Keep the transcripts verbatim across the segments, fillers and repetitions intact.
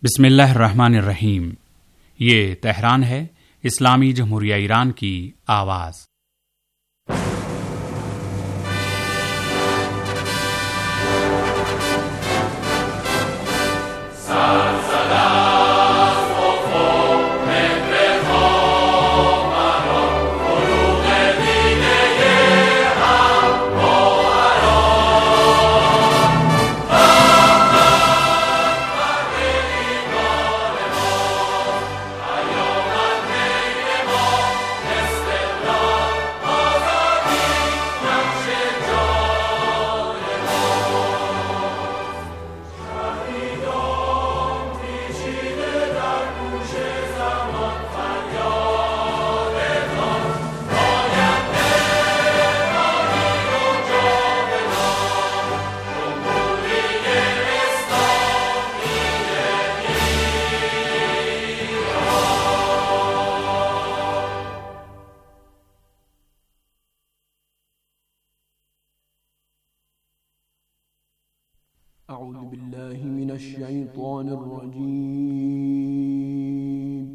बिस्मिल्लाहिर्रहमानिर्रहीम। ये तेहरान है, इस्लामी जमहूरिया ईरान की आवाज़। أعوذ بالله من الشيطان الرجيم.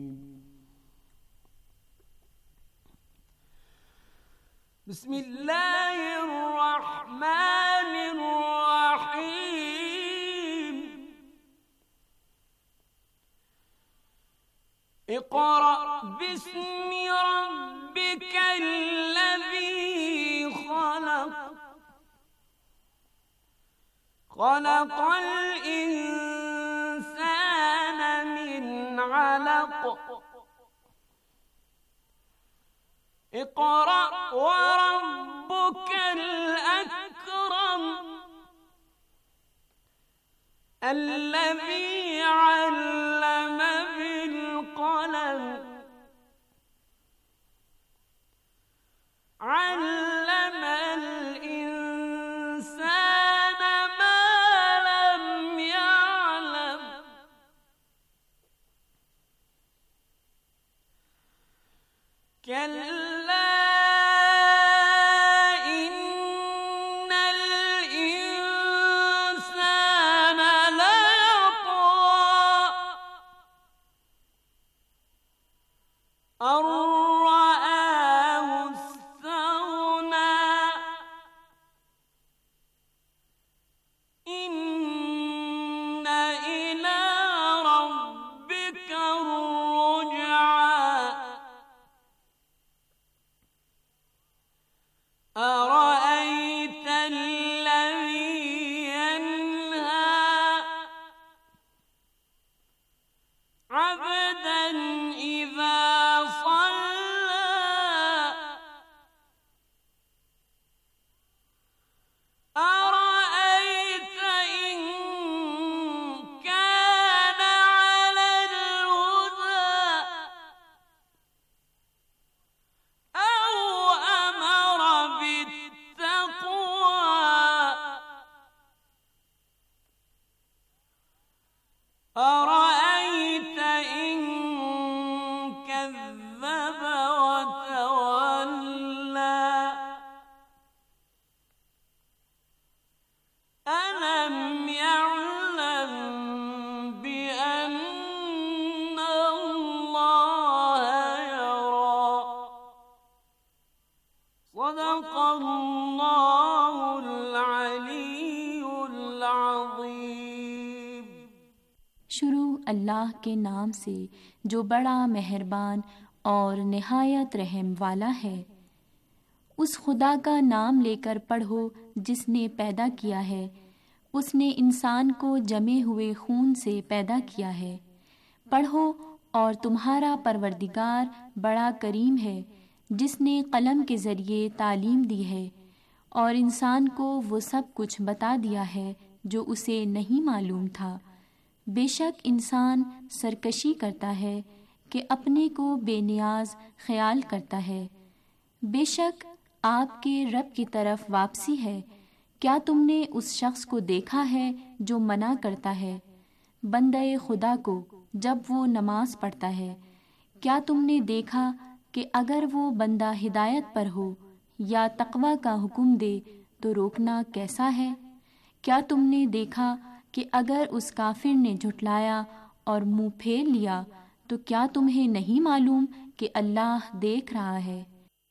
بسم الله الرحمن الرحيم. اقرأ باسم ربك الذي خلق خلق الإنسان من علق. اقرأ وربك الأكرم الذي علم بالقلم علم الإنسان ما لم يعلم. كلا إن الإنسان ليطغى أن رآه استغنى. إن إلى ربك الرجعى. أرأيت الذي ينهى عبدا إذا صلى. أرأيت إن كان على الهدى أو أمر بالتقوى. أرأيت إن كذب وتولى. ألم يعلم بأن الله يرى. صدق الله العلي العظيم. शुरू अल्लाह के नाम से जो बड़ा मेहरबान और निहायत रहम वाला है। उस खुदा का नाम लेकर पढ़ो जिसने पैदा किया है। उसने इंसान को जमे हुए खून से पैदा किया है। पढ़ो और तुम्हारा परवरदिगार बड़ा करीम है, जिसने कलम के ज़रिए तालीम दी है और इंसान को वो सब कुछ बता दिया है जो उसे नहीं मालूम था। बेशक इंसान सरकशी करता है कि अपने को बेनियाज ख्याल करता है। बेशक आपके रब की तरफ वापसी है। क्या तुमने उस शख्स को देखा है जो मना करता है बंदे खुदा को जब वो नमाज पढ़ता है? क्या तुमने देखा कि अगर वो बंदा हिदायत पर हो या तक़वा का हुक्म दे तो रोकना कैसा है? क्या तुमने देखा कि अगर उस काफिर ने झुटलाया اور منہ پھیر لیا تو کیا تمہیں نہیں معلوم کہ اللہ دیکھ رہا ہے؟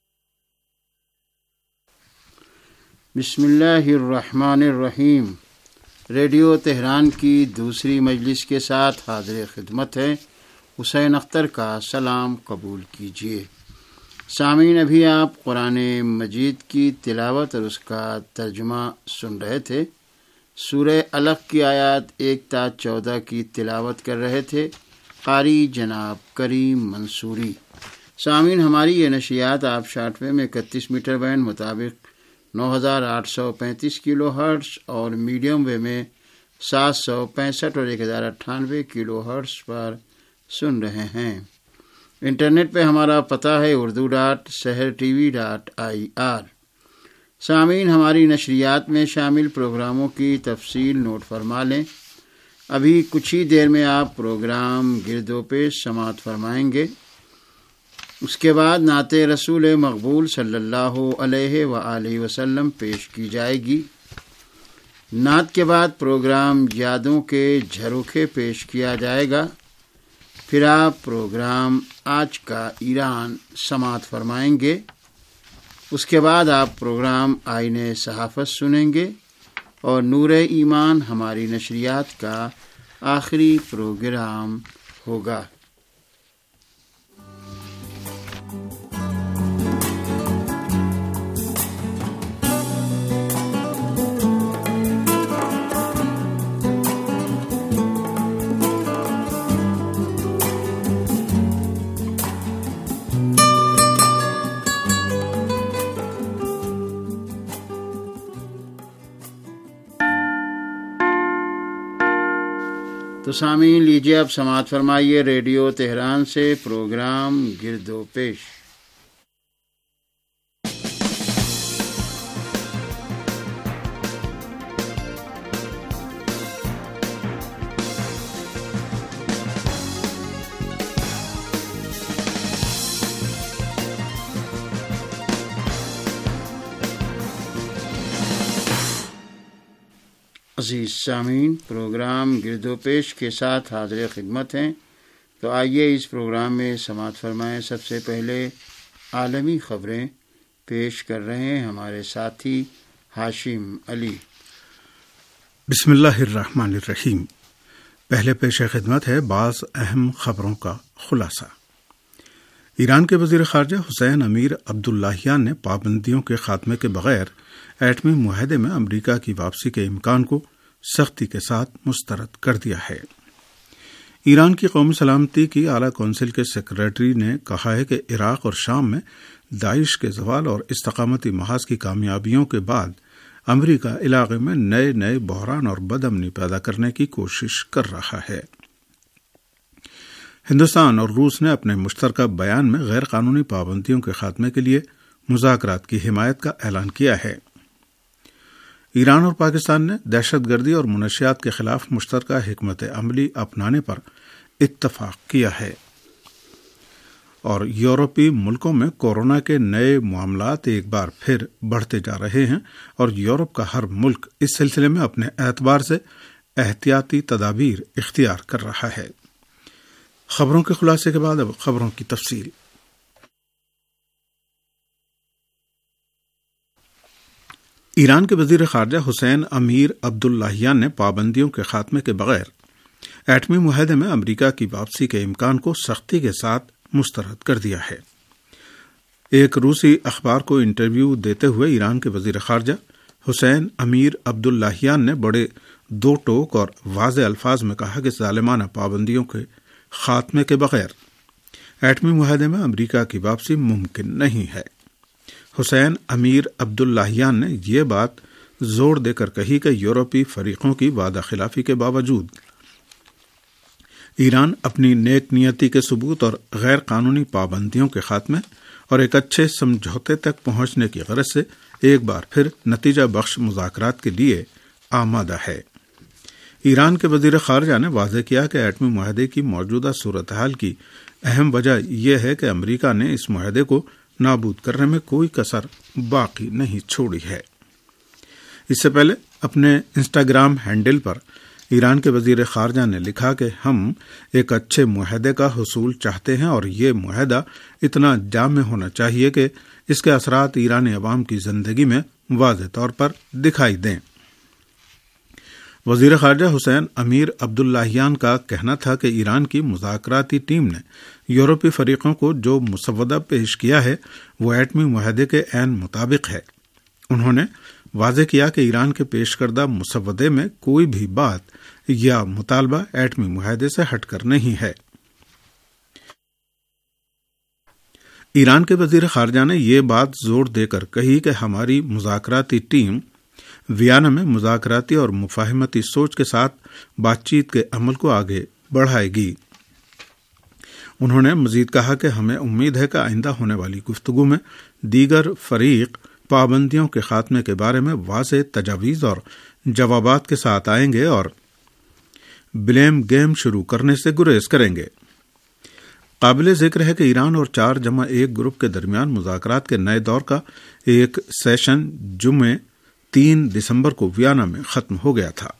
بسم اللہ الرحمن الرحیم۔ ریڈیو تہران کی دوسری مجلس کے ساتھ حاضر خدمت ہے حسین اختر کا سلام قبول کیجیے۔ سامعین، ابھی آپ قرآن مجید کی تلاوت اور اس کا ترجمہ سن رہے تھے۔ سورہ علق کی آیات ایک تا چودہ کی تلاوت کر رہے تھے قاری جناب کریم منصوری۔ سامعین، ہماری یہ نشریات آپ شارٹ ویو میں اکتیس میٹر بینڈ مطابق نو ہزار آٹھ سو پینتیس کلو ہرٹز اور میڈیم ویو میں سات سو پینسٹھ اور ایک ہزار اٹھانوے کلو ہرٹز پر سن رہے ہیں۔ انٹرنیٹ پہ ہمارا پتہ ہے Urdu dot Sahar T V dot I R. سامعین، ہماری نشریات میں شامل پروگراموں کی تفصیل نوٹ فرما لیں۔ ابھی کچھ ہی دیر میں آپ پروگرام گرد و پیش سماعت فرمائیں گے۔ اس کے بعد نعت رسول مقبول صلی اللہ علیہ وآلہ وسلم پیش کی جائے گی۔ نعت کے بعد پروگرام یادوں کے جھروکے پیش کیا جائے گا۔ پھر آپ پروگرام آج کا ایران سماعت فرمائیں گے۔ اس کے بعد آپ پروگرام آئین صحافت سنیں گے اور نور ایمان ہماری نشریات کا آخری پروگرام ہوگا۔ تو سامعین، لیجیے اب سماعت فرمائیے ریڈیو تہران سے پروگرام گرد و پیش۔ عزیز سامعین، پروگرام گرد و پیش کے ساتھ حاضر خدمت ہیں۔ تو آئیے اس پروگرام میں سماعت فرمائیں۔ سب سے پہلے عالمی خبریں پیش کر رہے ہیں ہمارے ساتھی ہاشم علی۔ بسم اللہ الرحمن الرحیم۔ پہلے پیش خدمت ہے بعض اہم خبروں کا خلاصہ۔ ایران کے وزیر خارجہ حسین امیر عبداللہیان نے پابندیوں کے خاتمے کے بغیر ایٹمی معاہدے میں امریکہ کی واپسی کے امکان کو سختی کے ساتھ مسترد کر دیا ہے۔ ایران کی قومی سلامتی کی اعلیٰ کونسل کے سیکریٹری نے کہا ہے کہ عراق اور شام میں داعش کے زوال اور استقامتی محاذ کی کامیابیوں کے بعد امریکہ علاقے میں نئے نئے بحران اور بدامنی پیدا کرنے کی کوشش کر رہا ہے۔ ہندوستان اور روس نے اپنے مشترکہ بیان میں غیر قانونی پابندیوں کے خاتمے کے لیے مذاکرات کی حمایت کا اعلان کیا ہے۔ ایران اور پاکستان نے دہشت گردی اور منشیات کے خلاف مشترکہ حکمت عملی اپنانے پر اتفاق کیا ہے۔ اور یورپی ملکوں میں کورونا کے نئے معاملات ایک بار پھر بڑھتے جا رہے ہیں اور یورپ کا ہر ملک اس سلسلے میں اپنے اعتبار سے احتیاطی تدابیر اختیار کر رہا ہے۔ خبروں کے خلاصے کے بعد اب خبروں کی تفصیل۔ ایران کے وزیر خارجہ حسین امیر عبداللہیان نے پابندیوں کے خاتمے کے بغیر ایٹمی معاہدے میں امریکہ کی واپسی کے امکان کو سختی کے ساتھ مسترد کر دیا ہے۔ ایک روسی اخبار کو انٹرویو دیتے ہوئے ایران کے وزیر خارجہ حسین امیر عبداللہیان نے بڑے دو ٹوک اور واضح الفاظ میں کہا کہ ظالمانہ پابندیوں کے خاتمے کے بغیر ایٹمی معاہدے میں امریکہ کی واپسی ممکن نہیں ہے۔ حسین امیر عبداللہیان نے یہ بات زور دے کر کہی کہ یورپی فریقوں کی وعدہ خلافی کے باوجود ایران اپنی نیک نیتی کے ثبوت اور غیر قانونی پابندیوں کے خاتمے اور ایک اچھے سمجھوتے تک پہنچنے کی غرض سے ایک بار پھر نتیجہ بخش مذاکرات کے لیے آمادہ ہے۔ ایران کے وزیر خارجہ نے واضح کیا کہ ایٹمی معاہدے کی موجودہ صورتحال کی اہم وجہ یہ ہے کہ امریکہ نے اس معاہدے کو نابود کرنے میں کوئی کسر باقی نہیں چھوڑی ہے۔ اس سے پہلے اپنے انسٹاگرام ہینڈل پر ایران کے وزیر خارجہ نے لکھا کہ ہم ایک اچھے معاہدے کا حصول چاہتے ہیں اور یہ معاہدہ اتنا جامع ہونا چاہیے کہ اس کے اثرات ایرانی عوام کی زندگی میں واضح طور پر دکھائی دیں۔ وزیر خارجہ حسین امیر عبداللہیان کا کہنا تھا کہ ایران کی مذاکراتی ٹیم نے یورپی فریقوں کو جو مسودہ پیش کیا ہے وہ ایٹمی معاہدے کے عین مطابق ہے۔ انہوں نے واضح کیا کہ ایران کے پیش کردہ مسودے میں کوئی بھی بات یا مطالبہ ایٹمی معاہدے سے ہٹ کر نہیں ہے۔ ایران کے وزیر خارجہ نے یہ بات زور دے کر کہی کہ ہماری مذاکراتی ٹیم ویانا میں مذاکراتی اور مفاہمتی سوچ کے ساتھ بات چیت کے عمل کو آگے بڑھائے گی۔ انہوں نے مزید کہا کہ ہمیں امید ہے کہ آئندہ ہونے والی گفتگو میں دیگر فریق پابندیوں کے خاتمے کے بارے میں واضح تجاویز اور جوابات کے ساتھ آئیں گے اور بلیم گیم شروع کرنے سے گریز کریں گے۔ قابل ذکر ہے کہ ایران اور چار جمع ایک گروپ کے درمیان مذاکرات کے نئے دور کا ایک سیشن جمعے تین دسمبر کو ویانا میں ختم ہو گیا تھا۔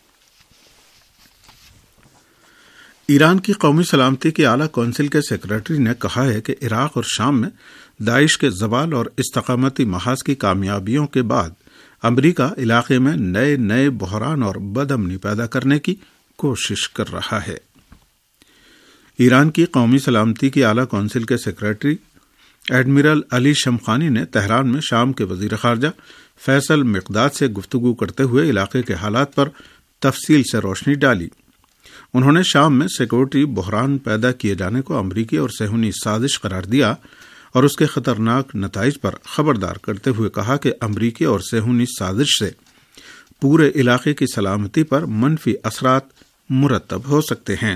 ایران کی قومی سلامتی کی اعلیٰ کونسل کے سیکرٹری نے کہا ہے کہ عراق اور شام میں داعش کے زوال اور استقامتی محاذ کی کامیابیوں کے بعد امریکہ علاقے میں نئے نئے بحران اور بد امنی پیدا کرنے کی کوشش کر رہا ہے۔ ایران کی قومی سلامتی کی اعلیٰ کونسل کے سیکرٹری ایڈمرل علی شمخانی نے تہران میں شام کے وزیر خارجہ فیصل مقداد سے گفتگو کرتے ہوئے علاقے کے حالات پر تفصیل سے روشنی ڈالی۔ انہوں نے شام میں سیکورٹی بحران پیدا کیے جانے کو امریکی اور صہیونی سازش قرار دیا اور اس کے خطرناک نتائج پر خبردار کرتے ہوئے کہا کہ امریکی اور صہیونی سازش سے پورے علاقے کی سلامتی پر منفی اثرات مرتب ہو سکتے ہیں۔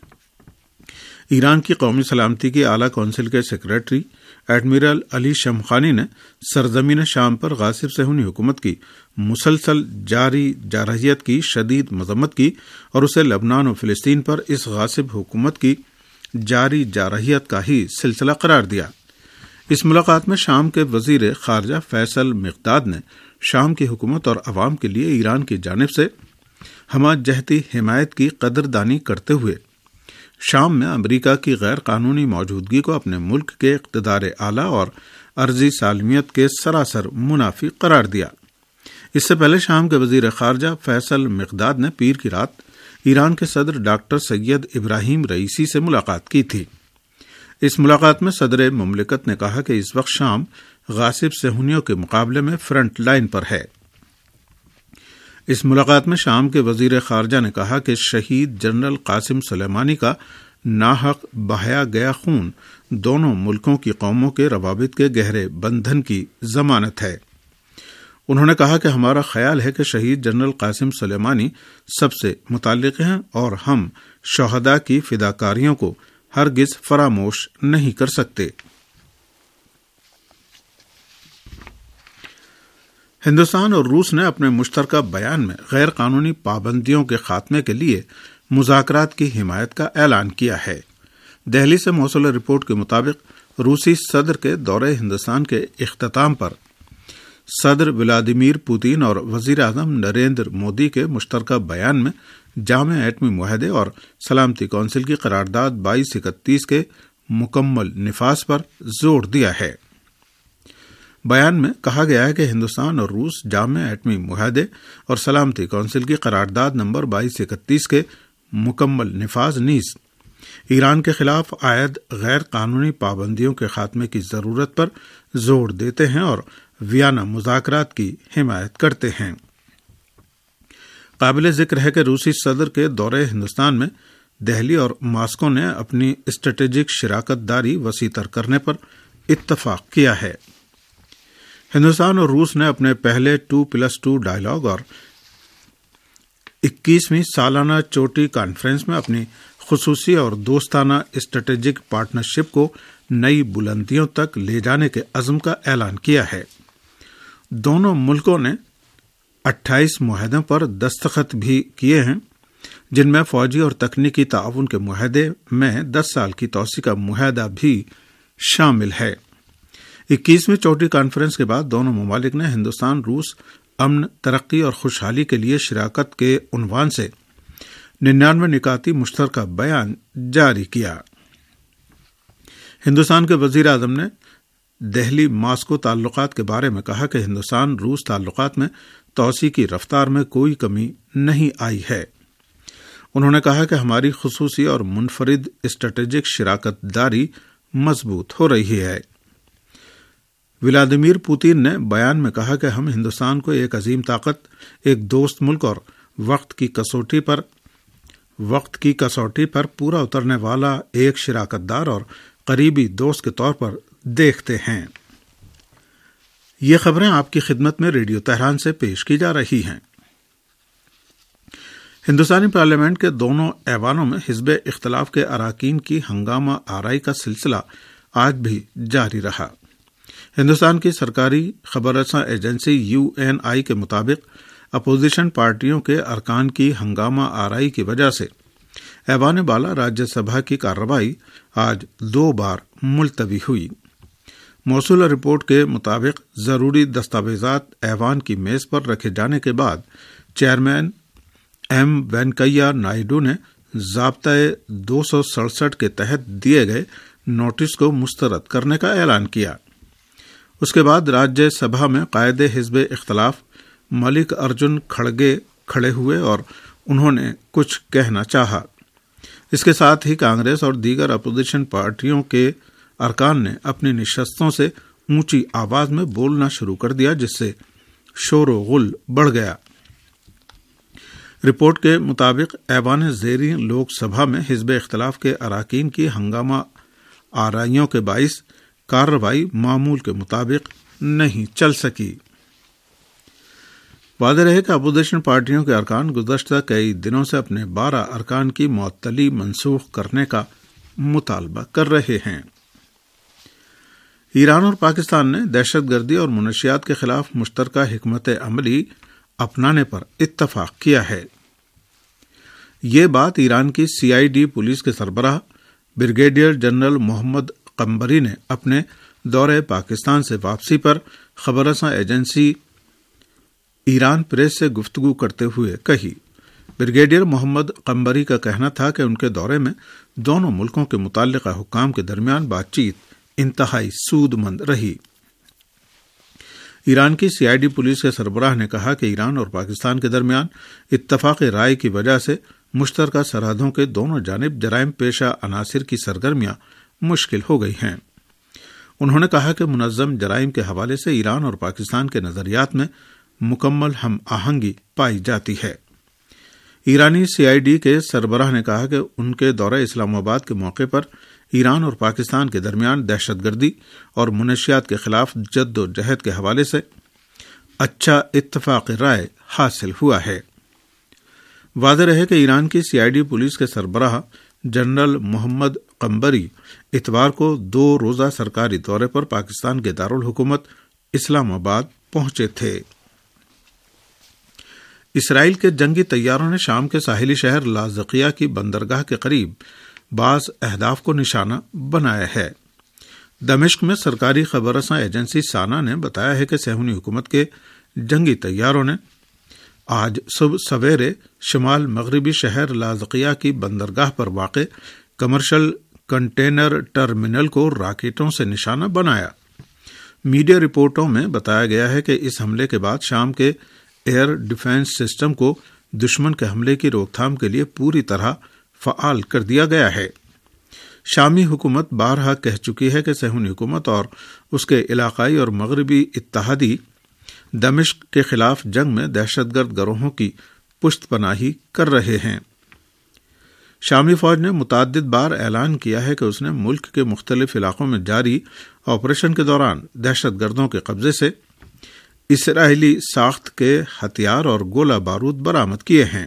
ایران کی قومی سلامتی کی اعلیٰ کونسل کے سیکرٹری ایڈمرل علی شمخانی نے سرزمین شام پر غاصب صہیونی حکومت کی مسلسل جاری جارحیت کی شدید مذمت کی اور اسے لبنان و فلسطین پر اس غاصب حکومت کی جاری جارحیت کا ہی سلسلہ قرار دیا۔ اس ملاقات میں شام کے وزیر خارجہ فیصل مقداد نے شام کی حکومت اور عوام کے لیے ایران کی جانب سے ہمہ جہتی حمایت کی قدردانی کرتے ہوئے شام میں امریکہ کی غیر قانونی موجودگی کو اپنے ملک کے اقتدار اعلیٰ اور عرضی سالمیت کے سراسر منافی قرار دیا۔ اس سے پہلے شام کے وزیر خارجہ فیصل مقداد نے پیر کی رات ایران کے صدر ڈاکٹر سید ابراہیم رئیسی سے ملاقات کی تھی۔ اس ملاقات میں صدر مملکت نے کہا کہ اس وقت شام غاصب صہیونیوں کے مقابلے میں فرنٹ لائن پر ہے۔ اس ملاقات میں شام کے وزیر خارجہ نے کہا کہ شہید جنرل قاسم سلیمانی کا ناحق بہایا گیا خون دونوں ملکوں کی قوموں کے روابط کے گہرے بندھن کی ضمانت ہے۔ انہوں نے کہا کہ ہمارا خیال ہے کہ شہید جنرل قاسم سلیمانی سب سے متعلق ہیں اور ہم شہداء کی فداکاریوں کو ہرگز فراموش نہیں کر سکتے۔ ہندوستان اور روس نے اپنے مشترکہ بیان میں غیر قانونی پابندیوں کے خاتمے کے لیے مذاکرات کی حمایت کا اعلان کیا ہے۔ دہلی سے موصول رپورٹ کے مطابق روسی صدر کے دورہ ہندوستان کے اختتام پر صدر ولادیمیر پوتین اور وزیر اعظم نریندر مودی کے مشترکہ بیان میں جامع ایٹمی معاہدے اور سلامتی کونسل کی قرارداد بائیس اکتیس کے مکمل نفاذ پر زور دیا ہے۔ بیان میں کہا گیا ہے کہ ہندوستان اور روس جامع ایٹمی معاہدے اور سلامتی کونسل کی قرارداد نمبر بائیس اکتیس کے مکمل نفاذ نیز ایران کے خلاف عائد غیر قانونی پابندیوں کے خاتمے کی ضرورت پر زور دیتے ہیں اور ویانا مذاکرات کی حمایت کرتے ہیں۔ قابل ذکر ہے کہ روسی صدر کے دورہ ہندوستان میں دہلی اور ماسکو نے اپنی اسٹریٹجک شراکت داری وسیع تر کرنے پر اتفاق کیا ہے۔ ہندوستان اور روس نے اپنے پہلے ٹو پلس ٹو ڈائیلاگ اور اکیسویں سالانہ چوٹی کانفرنس میں اپنی خصوصی اور دوستانہ اسٹریٹجک پارٹنرشپ کو نئی بلندیوں تک لے جانے کے عزم کا اعلان کیا ہے۔ دونوں ملکوں نے اٹھائیس معاہدوں پر دستخط بھی کیے ہیں، جن میں فوجی اور تکنیکی تعاون کے معاہدے میں دس سال کی توسیع کا معاہدہ بھی شامل ہے۔ اکیسویں چوٹی کانفرنس کے بعد دونوں ممالک نے ہندوستان روس امن، ترقی اور خوشحالی کے لیے شراکت کے عنوان سے ننانوے نکاتی مشترکہ بیان جاری کیا۔ ہندوستان کے وزیر اعظم نے دہلی ماسکو تعلقات کے بارے میں کہا کہ ہندوستان روس تعلقات میں توسیع کی رفتار میں کوئی کمی نہیں آئی ہے۔ انہوں نے کہا کہ ہماری خصوصی اور منفرد اسٹریٹجک شراکت داری مضبوط ہو رہی ہے۔ ولادیمیر پوتین نے بیان میں کہا کہ ہم ہندوستان کو ایک عظیم طاقت، ایک دوست ملک اور وقت کی کسوٹی پر وقت کی کسوٹی پر پورا اترنے والا ایک شراکت دار اور قریبی دوست کے طور پر دیکھتے ہیں۔ یہ خبریں آپ کی خدمت میں ریڈیو تہران سے پیش کی جا رہی ہیں۔ ہندوستانی پارلیمنٹ کے دونوں ایوانوں میں حزب اختلاف کے اراکین کی ہنگامہ آرائی کا سلسلہ آج بھی جاری رہا۔ ہندوستان کی سرکاری خبر رساں ایجنسی یو این آئی کے مطابق اپوزیشن پارٹیوں کے ارکان کی ہنگامہ آرائی کی وجہ سے ایوان بالا راجیہ سبھا کی کارروائی آج دو بار ملتوی ہوئی۔ موصولہ رپورٹ کے مطابق ضروری دستاویزات ایوان کی میز پر رکھے جانے کے بعد چیئرمین ایم وینکیا نائیڈو نے ضابطۂ دو سو سڑسٹھ کے تحت دیے گئے نوٹس کو مسترد کرنے کا اعلان کیا۔ اس کے بعد راجیہ سبھا میں قائد حزب اختلاف ملک ارجن کھڑگے کھڑے ہوئے اور انہوں نے کچھ کہنا چاہا۔ اس کے ساتھ ہی کانگریس اور دیگر اپوزیشن پارٹیوں کے ارکان نے اپنی نشستوں سے اونچی آواز میں بولنا شروع کر دیا، جس سے شور و غل بڑھ گیا۔ رپورٹ کے مطابق ایوان زیریں لوک سبھا میں حزب اختلاف کے اراکین کی ہنگامہ آرائیوں کے باعث کارروائی معمول کے مطابق نہیں چل سکی۔ واضح رہے کہ اپوزیشن پارٹیوں کے ارکان گزشتہ کئی دنوں سے اپنے بارہ ارکان کی معطلی منسوخ کرنے کا مطالبہ کر رہے ہیں۔ ایران اور پاکستان نے دہشت گردی اور منشیات کے خلاف مشترکہ حکمت عملی اپنانے پر اتفاق کیا ہے۔ یہ بات ایران کی سی آئی ڈی پولیس کے سربراہ بریگیڈیئر جنرل محمد قمبری نے اپنے دورہ پاکستان سے واپسی پر خبر رساں ایجنسی ایران پریس سے گفتگو کرتے ہوئے کہی۔ بریگیڈیئر محمد قمبری کا کہنا تھا کہ ان کے دورے میں دونوں ملکوں کے متعلقہ حکام کے درمیان بات چیت انتہائی سود مند رہی۔ ایران کی سی آئی ڈی پولیس کے سربراہ نے کہا کہ ایران اور پاکستان کے درمیان اتفاق رائے کی وجہ سے مشترکہ سرحدوں کے دونوں جانب جرائم پیشہ عناصر کی سرگرمیاں مشکل ہو گئی ہیں۔ انہوں نے کہا کہ منظم جرائم کے حوالے سے ایران اور پاکستان کے نظریات میں مکمل ہم آہنگی پائی جاتی ہے۔ ایرانی سی آئی ڈی کے سربراہ نے کہا کہ ان کے دورہ اسلام آباد کے موقع پر ایران اور پاکستان کے درمیان دہشت گردی اور منشیات کے خلاف جد و جہد کے حوالے سے اچھا اتفاق رائے حاصل ہوا ہے۔ واضح رہے کہ ایران کی سی آئی ڈی پولیس کے سربراہ جنرل محمد قمبری اتوار کو دو روزہ سرکاری دورے پر پاکستان کے دارالحکومت اسلام آباد پہنچے تھے۔ اسرائیل کے جنگی طیاروں نے شام کے ساحلی شہر لازقیہ کی بندرگاہ کے قریب بعض اہداف کو نشانہ بنایا ہے۔ دمشق میں سرکاری خبر رساں ایجنسی سانا نے بتایا ہے کہ صہیونی حکومت کے جنگی طیاروں نے آج صبح سویرے شمال مغربی شہر لازقیہ کی بندرگاہ پر واقع کمرشل کنٹینر ٹرمینل کو راکٹوں سے نشانہ بنایا۔ میڈیا رپورٹوں میں بتایا گیا ہے کہ اس حملے کے بعد شام کے ایئر ڈیفنس سسٹم کو دشمن کے حملے کی روک تھام کے لیے پوری طرح فعال کر دیا گیا ہے۔ شامی حکومت بارہا کہہ چکی ہے کہ صہیونی حکومت اور اس کے علاقائی اور مغربی اتحادی دمشق کے خلاف جنگ میں دہشت گرد گروہوں کی پشت پناہی کر رہے ہیں۔ شامی فوج نے متعدد بار اعلان کیا ہے کہ اس نے ملک کے مختلف علاقوں میں جاری آپریشن کے دوران دہشت گردوں کے قبضے سے اسرائیلی ساخت کے ہتھیار اور گولہ بارود برآمد کیے ہیں۔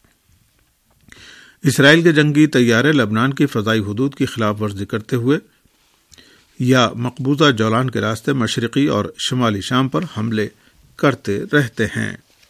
اسرائیل کے جنگی طیارے لبنان کی فضائی حدود کی خلاف ورزی کرتے ہوئے یا مقبوضہ جولان کے راستے مشرقی اور شمالی شام پر حملے کرتے رہتے ہیں۔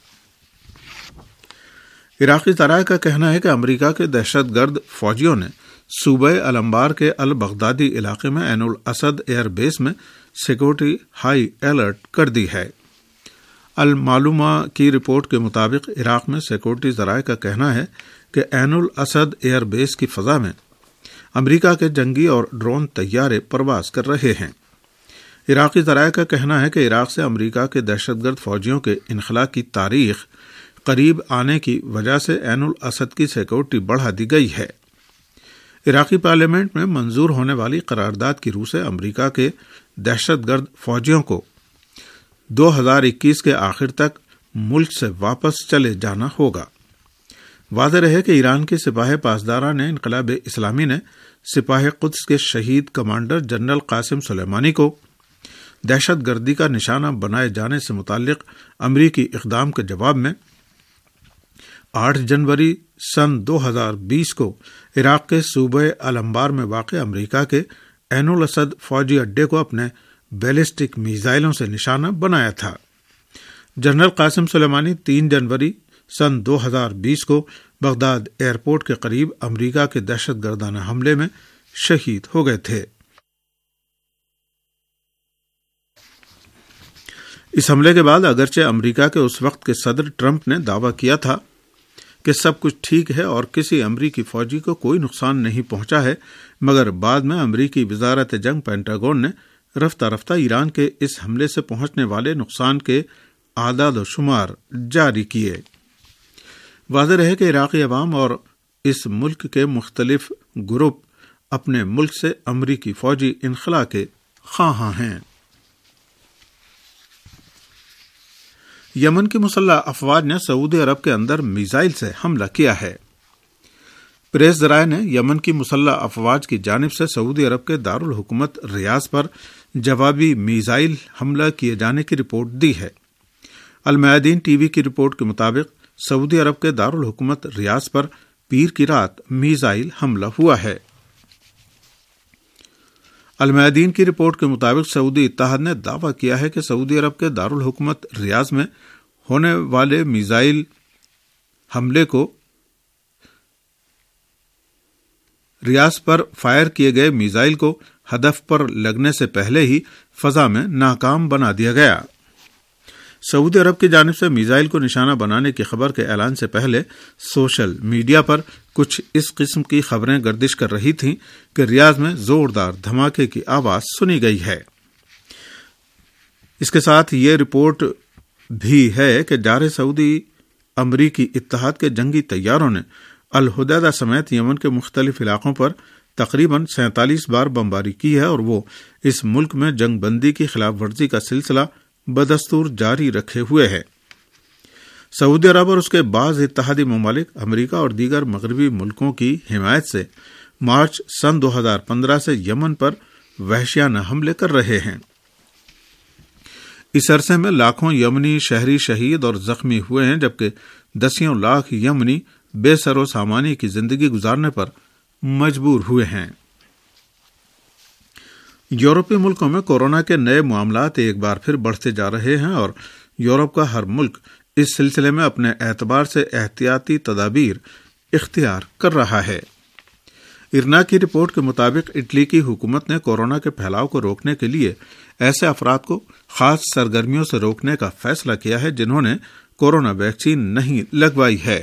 عراقی ذرائع کا کہنا ہے کہ امریکہ کے دہشت گرد فوجیوں نے صوبہ الانبار کے البغدادی علاقے میں عین الاسد ایئر بیس میں سیکورٹی ہائی الرٹ کر دی ہے۔ المعلومہ کی رپورٹ کے مطابق عراق میں سیکورٹی ذرائع کا کہنا ہے کہ عین الاسد ایئر بیس کی فضا میں امریکہ کے جنگی اور ڈرون طیارے پرواز کر رہے ہیں۔ عراقی ذرائع کا کہنا ہے کہ عراق سے امریکہ کے دہشت گرد فوجیوں کے انخلاء کی تاریخ قریب آنے کی وجہ سے عین الاسد کی سیکورٹی بڑھا دی گئی ہے۔ عراقی پارلیمنٹ میں منظور ہونے والی قرارداد کی روح سے امریکہ کے دہشت گرد فوجیوں کو دو ہزار اکیس کے آخر تک ملک سے واپس چلے جانا ہوگا۔ واضح رہے کہ ایران کے سپاہ پاسداران انقلاب اسلامی نے سپاہ قدس کے شہید کمانڈر جنرل قاسم سلیمانی کو دہشت گردی کا نشانہ بنائے جانے سے متعلق امریکی اقدام کے جواب میں آٹھ جنوری سن دو ہزار بیس کو عراق کے صوبہ الانبار میں واقع امریکہ کے عین الاسد فوجی اڈے کو اپنے بیلسٹک میزائلوں سے نشانہ بنایا تھا۔ جنرل قاسم سلیمانی تین جنوری سن دو ہزار بیس کو بغداد ایئرپورٹ کے قریب امریکہ کے دہشت گردانہ حملے میں شہید ہو گئے تھے۔ اس حملے کے بعد اگرچہ امریکہ کے اس وقت کے صدر ٹرمپ نے دعویٰ کیا تھا کہ سب کچھ ٹھیک ہے اور کسی امریکی فوجی کو کوئی نقصان نہیں پہنچا ہے، مگر بعد میں امریکی وزارت جنگ پینٹاگون نے رفتہ رفتہ ایران کے اس حملے سے پہنچنے والے نقصان کے اعداد و شمار جاری کیے۔ واضح رہے کہ عراقی عوام اور اس ملک کے مختلف گروپ اپنے ملک سے امریکی فوجی انخلاء کے خواہاں ہیں۔ یمن کی مسلح افواج نے سعودی عرب کے اندر میزائل سے حملہ کیا ہے۔ پریس ذرائع نے یمن کی مسلح افواج کی جانب سے سعودی عرب کے دارالحکومت ریاض پر جوابی میزائل حملہ کیے جانے کی رپورٹ دی ہے۔ المیادین ٹی وی کی رپورٹ کے مطابق سعودی عرب کے دارالحکومت ریاض پر پیر کی رات میزائل حملہ ہوا ہے۔ المیادین کی رپورٹ کے مطابق سعودی اتحاد نے دعویٰ کیا ہے کہ سعودی عرب کے دارالحکومت ریاض میں ہونے والے میزائل حملے کو ریاض پر فائر کیے گئے میزائل کو ہدف پر لگنے سے پہلے ہی فضا میں ناکام بنا دیا گیا۔ سعودی عرب کی جانب سے میزائل کو نشانہ بنانے کی خبر کے اعلان سے پہلے سوشل میڈیا پر کچھ اس قسم کی خبریں گردش کر رہی تھیں کہ ریاض میں زوردار دھماکے کی آواز سنی گئی ہے۔ اس کے ساتھ یہ رپورٹ بھی ہے کہ جارح سعودی امریکی اتحاد کے جنگی طیاروں نے الحدیدہ سمیت یمن کے مختلف علاقوں پر تقریباً سینتالیس بار بمباری کی ہے اور وہ اس ملک میں جنگ بندی کی خلاف ورزی کا سلسلہ بدستور جاری رکھے ہوئے ہے۔ سعودی عرب اور اس کے بعض اتحادی ممالک امریکہ اور دیگر مغربی ملکوں کی حمایت سے مارچ سن دو ہزار پندرہ سے یمن پر وحشیانہ حملے کر رہے ہیں۔ اس عرصے میں لاکھوں یمنی شہری شہید اور زخمی ہوئے ہیں، جبکہ دسیوں لاکھ یمنی بے سر و سامانی کی زندگی گزارنے پر مجبور ہوئے ہیں۔ یورپی ملکوں میں کورونا کے نئے معاملات ایک بار پھر بڑھتے جا رہے ہیں اور یورپ کا ہر ملک اس سلسلے میں اپنے اعتبار سے احتیاطی تدابیر اختیار کر رہا ہے۔ ارنا کی رپورٹ کے مطابق اٹلی کی حکومت نے کورونا کے پھیلاؤ کو روکنے کے لیے ایسے افراد کو خاص سرگرمیوں سے روکنے کا فیصلہ کیا ہے جنہوں نے کورونا ویکسین نہیں لگوائی ہے۔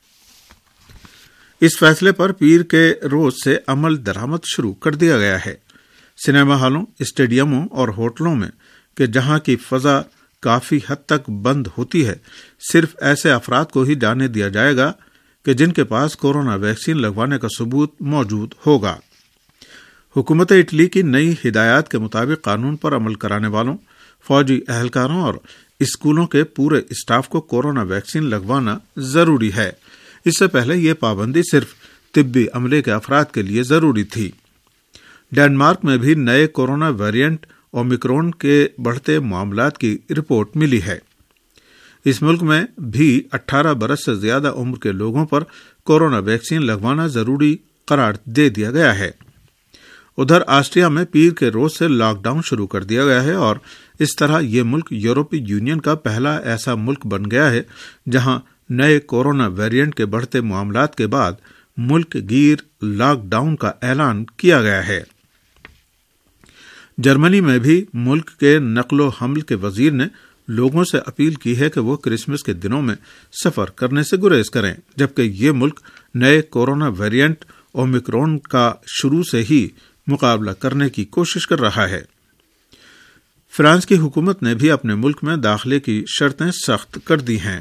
اس فیصلے پر پیر کے روز سے عمل درآمد شروع کر دیا گیا ہے۔ سنیما ہالوں، اسٹیڈیموں اور ہوٹلوں میں کہ جہاں کی فضا کافی حد تک بند ہوتی ہے، صرف ایسے افراد کو ہی جانے دیا جائے گا کہ جن کے پاس کورونا ویکسین لگوانے کا ثبوت موجود ہوگا۔ حکومت اٹلی کی نئی ہدایات کے مطابق قانون پر عمل کرانے والوں، فوجی اہلکاروں اور اسکولوں کے پورے اسٹاف کو کورونا ویکسین لگوانا ضروری ہے۔ اس سے پہلے یہ پابندی صرف طبی عملے کے افراد کے لیے ضروری تھی۔ ڈنمارک میں بھی نئے کورونا ویرینٹ اومیکرون کے بڑھتے معاملات کی رپورٹ ملی ہے۔ اس ملک میں بھی اٹھارہ برس سے زیادہ عمر کے لوگوں پر کورونا ویکسین لگوانا ضروری قرار دے دیا گیا ہے۔ ادھر آسٹریا میں پیر کے روز سے لاک ڈاؤن شروع کر دیا گیا ہے اور اس طرح یہ ملک یورپی یونین کا پہلا ایسا ملک بن گیا ہے جہاں نئے کورونا ویرینٹ کے بڑھتے معاملات کے بعد ملک گیر لاک ڈاؤن کا اعلان کیا گیا ہے۔ جرمنی میں بھی ملک کے نقل و حمل کے وزیر نے لوگوں سے اپیل کی ہے کہ وہ کرسمس کے دنوں میں سفر کرنے سے گریز کریں، جبکہ یہ ملک نئے کورونا ویرینٹ اومیکرون کا شروع سے ہی مقابلہ کرنے کی کوشش کر رہا ہے۔ فرانس کی حکومت نے بھی اپنے ملک میں داخلے کی شرطیں سخت کر دی ہیں۔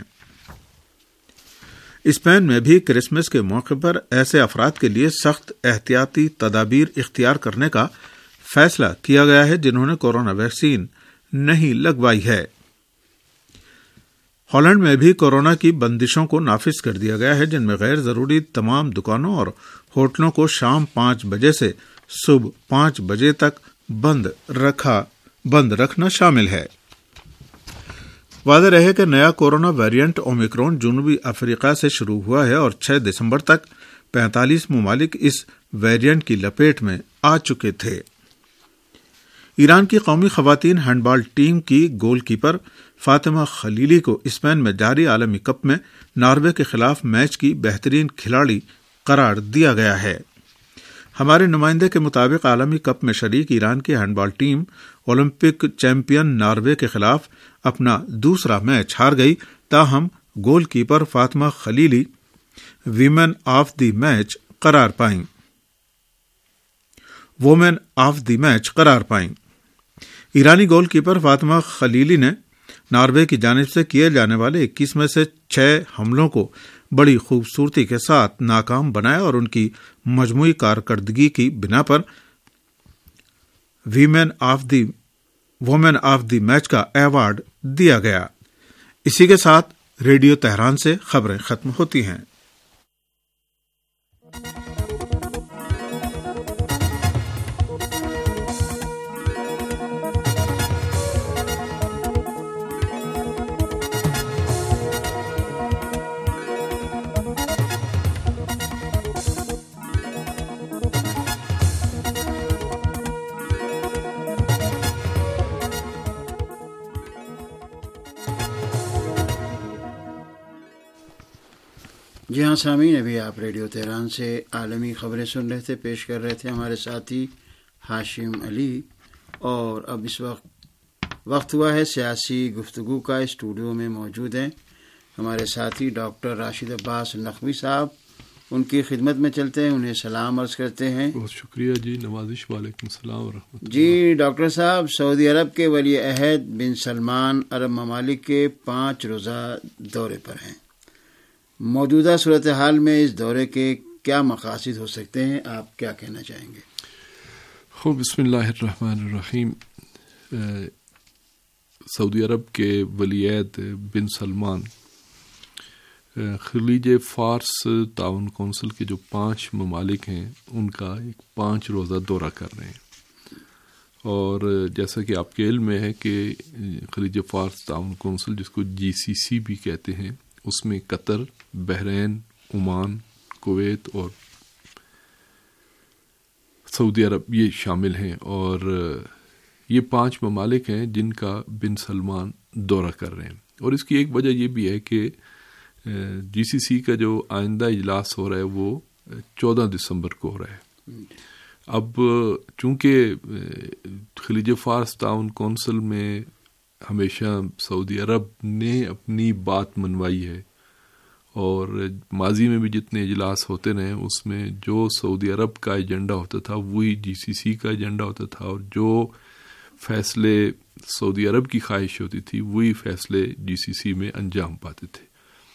اسپین میں بھی کرسمس کے موقع پر ایسے افراد کے لیے سخت احتیاطی تدابیر اختیار کرنے کا فیصلہ کیا گیا ہے جنہوں نے کورونا ویکسین نہیں لگوائی ہے۔ ہالینڈ میں بھی کورونا کی بندشوں کو نافذ کر دیا گیا ہے، جن میں غیر ضروری تمام دکانوں اور ہوٹلوں کو شام پانچ بجے سے صبح پانچ بجے تک بند رکھا بند رکھنا شامل ہے۔ واضح رہے کہ نیا کورونا ویرینٹ اومیکرون جنوبی افریقہ سے شروع ہوا ہے اور چھ دسمبر تک پینتالیس ممالک اس ویرینٹ کی لپیٹ میں آ چکے تھے۔ ایران کی قومی خواتین ہینڈ بال ٹیم کی گول کیپر فاطمہ خلیلی کو اسپین میں جاری عالمی کپ میں ناروے کے خلاف میچ کی بہترین کھلاڑی قرار دیا گیا ہے۔ ہمارے نمائندے کے مطابق عالمی کپ میں شریک ایران کی handball team Olympic champion Norway کے خلاف اپنا دوسرا میچ ہار گئی، تاہم goalkeeper Fatemeh Khalili women of the match قرار پائیں وومین آف دی میچ قرار پائیں ایرانی گول کیپر فاطمہ خلیلی نے ناروے کی جانب سے کیے جانے والے اکیس میں سے چھ حملوں کو بڑی خوبصورتی کے ساتھ ناکام بنایا اور ان کی مجموعی کارکردگی کی بنا پر women of the woman of the match کا ایوارڈ دیا گیا۔ اسی کے ساتھ ریڈیو تہران سے خبریں ختم ہوتی ہیں۔ جی ہاں سامعین، ابھی آپ ریڈیو تہران سے عالمی خبریں سن رہے تھے، پیش کر رہے تھے ہمارے ساتھی ہاشم علی، اور اب اس وقت وقت ہوا ہے سیاسی گفتگو کا۔ اسٹوڈیو میں موجود ہیں ہمارے ساتھی ڈاکٹر راشد عباس نقوی صاحب، ان کی خدمت میں چلتے ہیں، انہیں سلام عرض کرتے ہیں۔ بہت شکریہ جی، نوازش، وعلیکم السلام ورحمۃ اللہ۔ جی ڈاکٹر صاحب، سعودی عرب کے ولی عہد بن سلمان عرب ممالک کے پانچ روزہ دورے پر ہیں۔ موجودہ صورتحال میں اس دورے کے کیا مقاصد ہو سکتے ہیں، آپ کیا کہنا چاہیں گے؟ خوب، بسم اللہ الرحمن الرحیم۔ سعودی عرب کے ولی عہد بن سلمان خلیج فارس تعاون کونسل کے جو پانچ ممالک ہیں ان کا ایک پانچ روزہ دورہ کر رہے ہیں، اور جیسا کہ آپ کے علم میں ہے کہ خلیج فارس تعاون کونسل، جس کو جی سی سی بھی کہتے ہیں، اس میں قطر، بحرین، عمان، کویت اور سعودی عرب یہ شامل ہیں، اور یہ پانچ ممالک ہیں جن کا بن سلمان دورہ کر رہے ہیں۔ اور اس کی ایک وجہ یہ بھی ہے کہ جی سی سی کا جو آئندہ اجلاس ہو رہا ہے وہ چودہ دسمبر کو ہو رہا ہے۔ اب چونکہ خلیج فارس تعاون کونسل میں ہمیشہ سعودی عرب نے اپنی بات منوائی ہے، اور ماضی میں بھی جتنے اجلاس ہوتے رہے اس میں جو سعودی عرب کا ایجنڈا ہوتا تھا وہی جی سی سی کا ایجنڈا ہوتا تھا، اور جو فیصلے سعودی عرب کی خواہش ہوتی تھی وہی فیصلے جی سی سی میں انجام پاتے تھے۔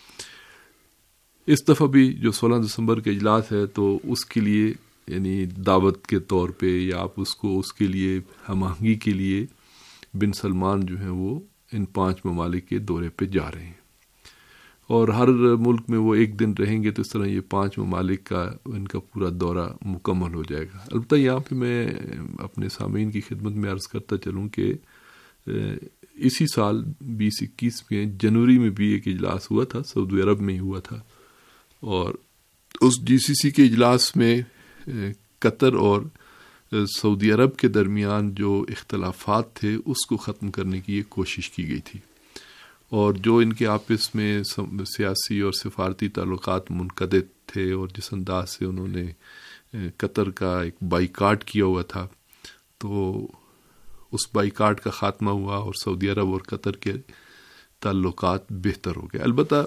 اس دفعہ بھی جو سولہ دسمبر کا اجلاس ہے تو اس کے لیے یعنی دعوت کے طور پہ یا آپ اس کو اس کے لیے ہم آہنگی کے لیے بن سلمان جو ہیں وہ ان پانچ ممالک کے دورے پہ جا رہے ہیں، اور ہر ملک میں وہ ایک دن رہیں گے، تو اس طرح یہ پانچ ممالک کا ان کا پورا دورہ مکمل ہو جائے گا۔ البتہ یہاں پہ میں اپنے سامعین کی خدمت میں عرض کرتا چلوں کہ اسی سال بیس اکیس میں جنوری میں بھی ایک اجلاس ہوا تھا، سعودی عرب میں ہی ہوا تھا، اور اس جی سی سی کے اجلاس میں قطر اور سعودی عرب کے درمیان جو اختلافات تھے اس کو ختم کرنے کی ایک کوشش کی گئی تھی، اور جو ان کے آپس میں سیاسی اور سفارتی تعلقات منقطع تھے، اور جس انداز سے انہوں نے قطر کا ایک بائیکاٹ کیا ہوا تھا، تو اس بائیکاٹ کا خاتمہ ہوا اور سعودی عرب اور قطر کے تعلقات بہتر ہو گئے. البتہ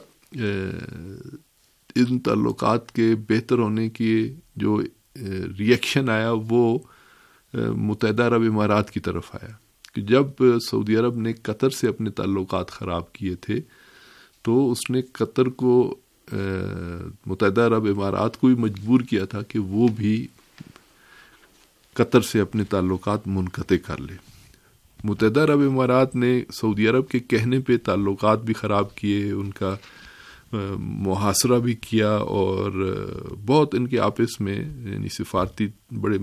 ان تعلقات کے بہتر ہونے کی جو ری ایکشن آیا وہ متحدہ عرب امارات کی طرف آیا کہ جب سعودی عرب نے قطر سے اپنے تعلقات خراب کیے تھے تو اس نے قطر کو متحدہ عرب امارات کو بھی مجبور کیا تھا کہ وہ بھی قطر سے اپنے تعلقات منقطع کر لے. متحدہ عرب امارات نے سعودی عرب کے کہنے پہ تعلقات بھی خراب کیے، ان کا محاصرہ بھی کیا اور بہت ان کے آپس میں یعنی سفارتی بڑے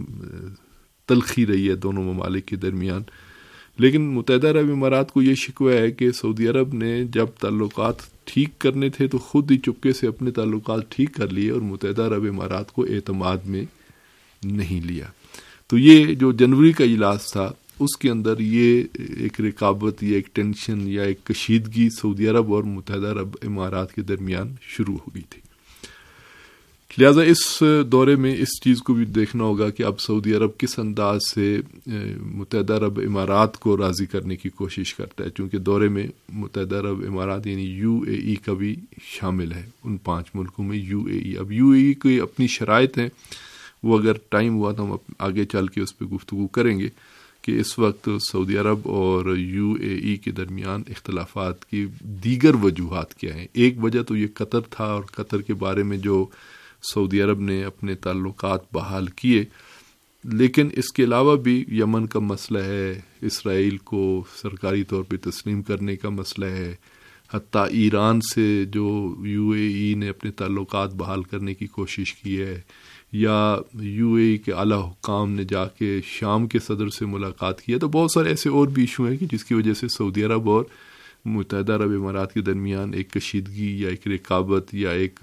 تلخی رہی ہے دونوں ممالک کے درمیان. لیکن متحدہ عرب امارات کو یہ شکوہ ہے کہ سعودی عرب نے جب تعلقات ٹھیک کرنے تھے تو خود ہی چپکے سے اپنے تعلقات ٹھیک کر لیے اور متحدہ عرب امارات کو اعتماد میں نہیں لیا. تو یہ جو جنوری کا اجلاس تھا اس کے اندر یہ ایک رکاوٹ یا ایک ٹینشن یا ایک کشیدگی سعودی عرب اور متحدہ عرب امارات کے درمیان شروع ہو گئی تھی. لہٰذا اس دورے میں اس چیز کو بھی دیکھنا ہوگا کہ اب سعودی عرب کس انداز سے متحدہ عرب امارات کو راضی کرنے کی کوشش کرتا ہے، چونکہ دورے میں متحدہ عرب امارات یعنی یو اے ای کا بھی شامل ہے. ان پانچ ملکوں میں یو اے ای اب یو اے ای کی اپنی شرائط ہیں، وہ اگر ٹائم ہوا تو ہم آگے چل کے اس پہ گفتگو کریں گے کہ اس وقت سعودی عرب اور یو اے ای کے درمیان اختلافات کی دیگر وجوہات کیا ہیں. ایک وجہ تو یہ قطر تھا اور قطر کے بارے میں جو سعودی عرب نے اپنے تعلقات بحال کیے، لیکن اس کے علاوہ بھی یمن کا مسئلہ ہے، اسرائیل کو سرکاری طور پہ تسلیم کرنے کا مسئلہ ہے، حتیٰ ایران سے جو یو اے ای نے اپنے تعلقات بحال کرنے کی کوشش کی ہے، یا یو اے ای کے اعلیٰ حکام نے جا کے شام کے صدر سے ملاقات کی ہے. تو بہت سارے ایسے اور بھی ایشو ہیں کہ جس کی وجہ سے سعودی عرب اور متحدہ عرب امارات کے درمیان ایک کشیدگی یا ایک رکاوٹ یا ایک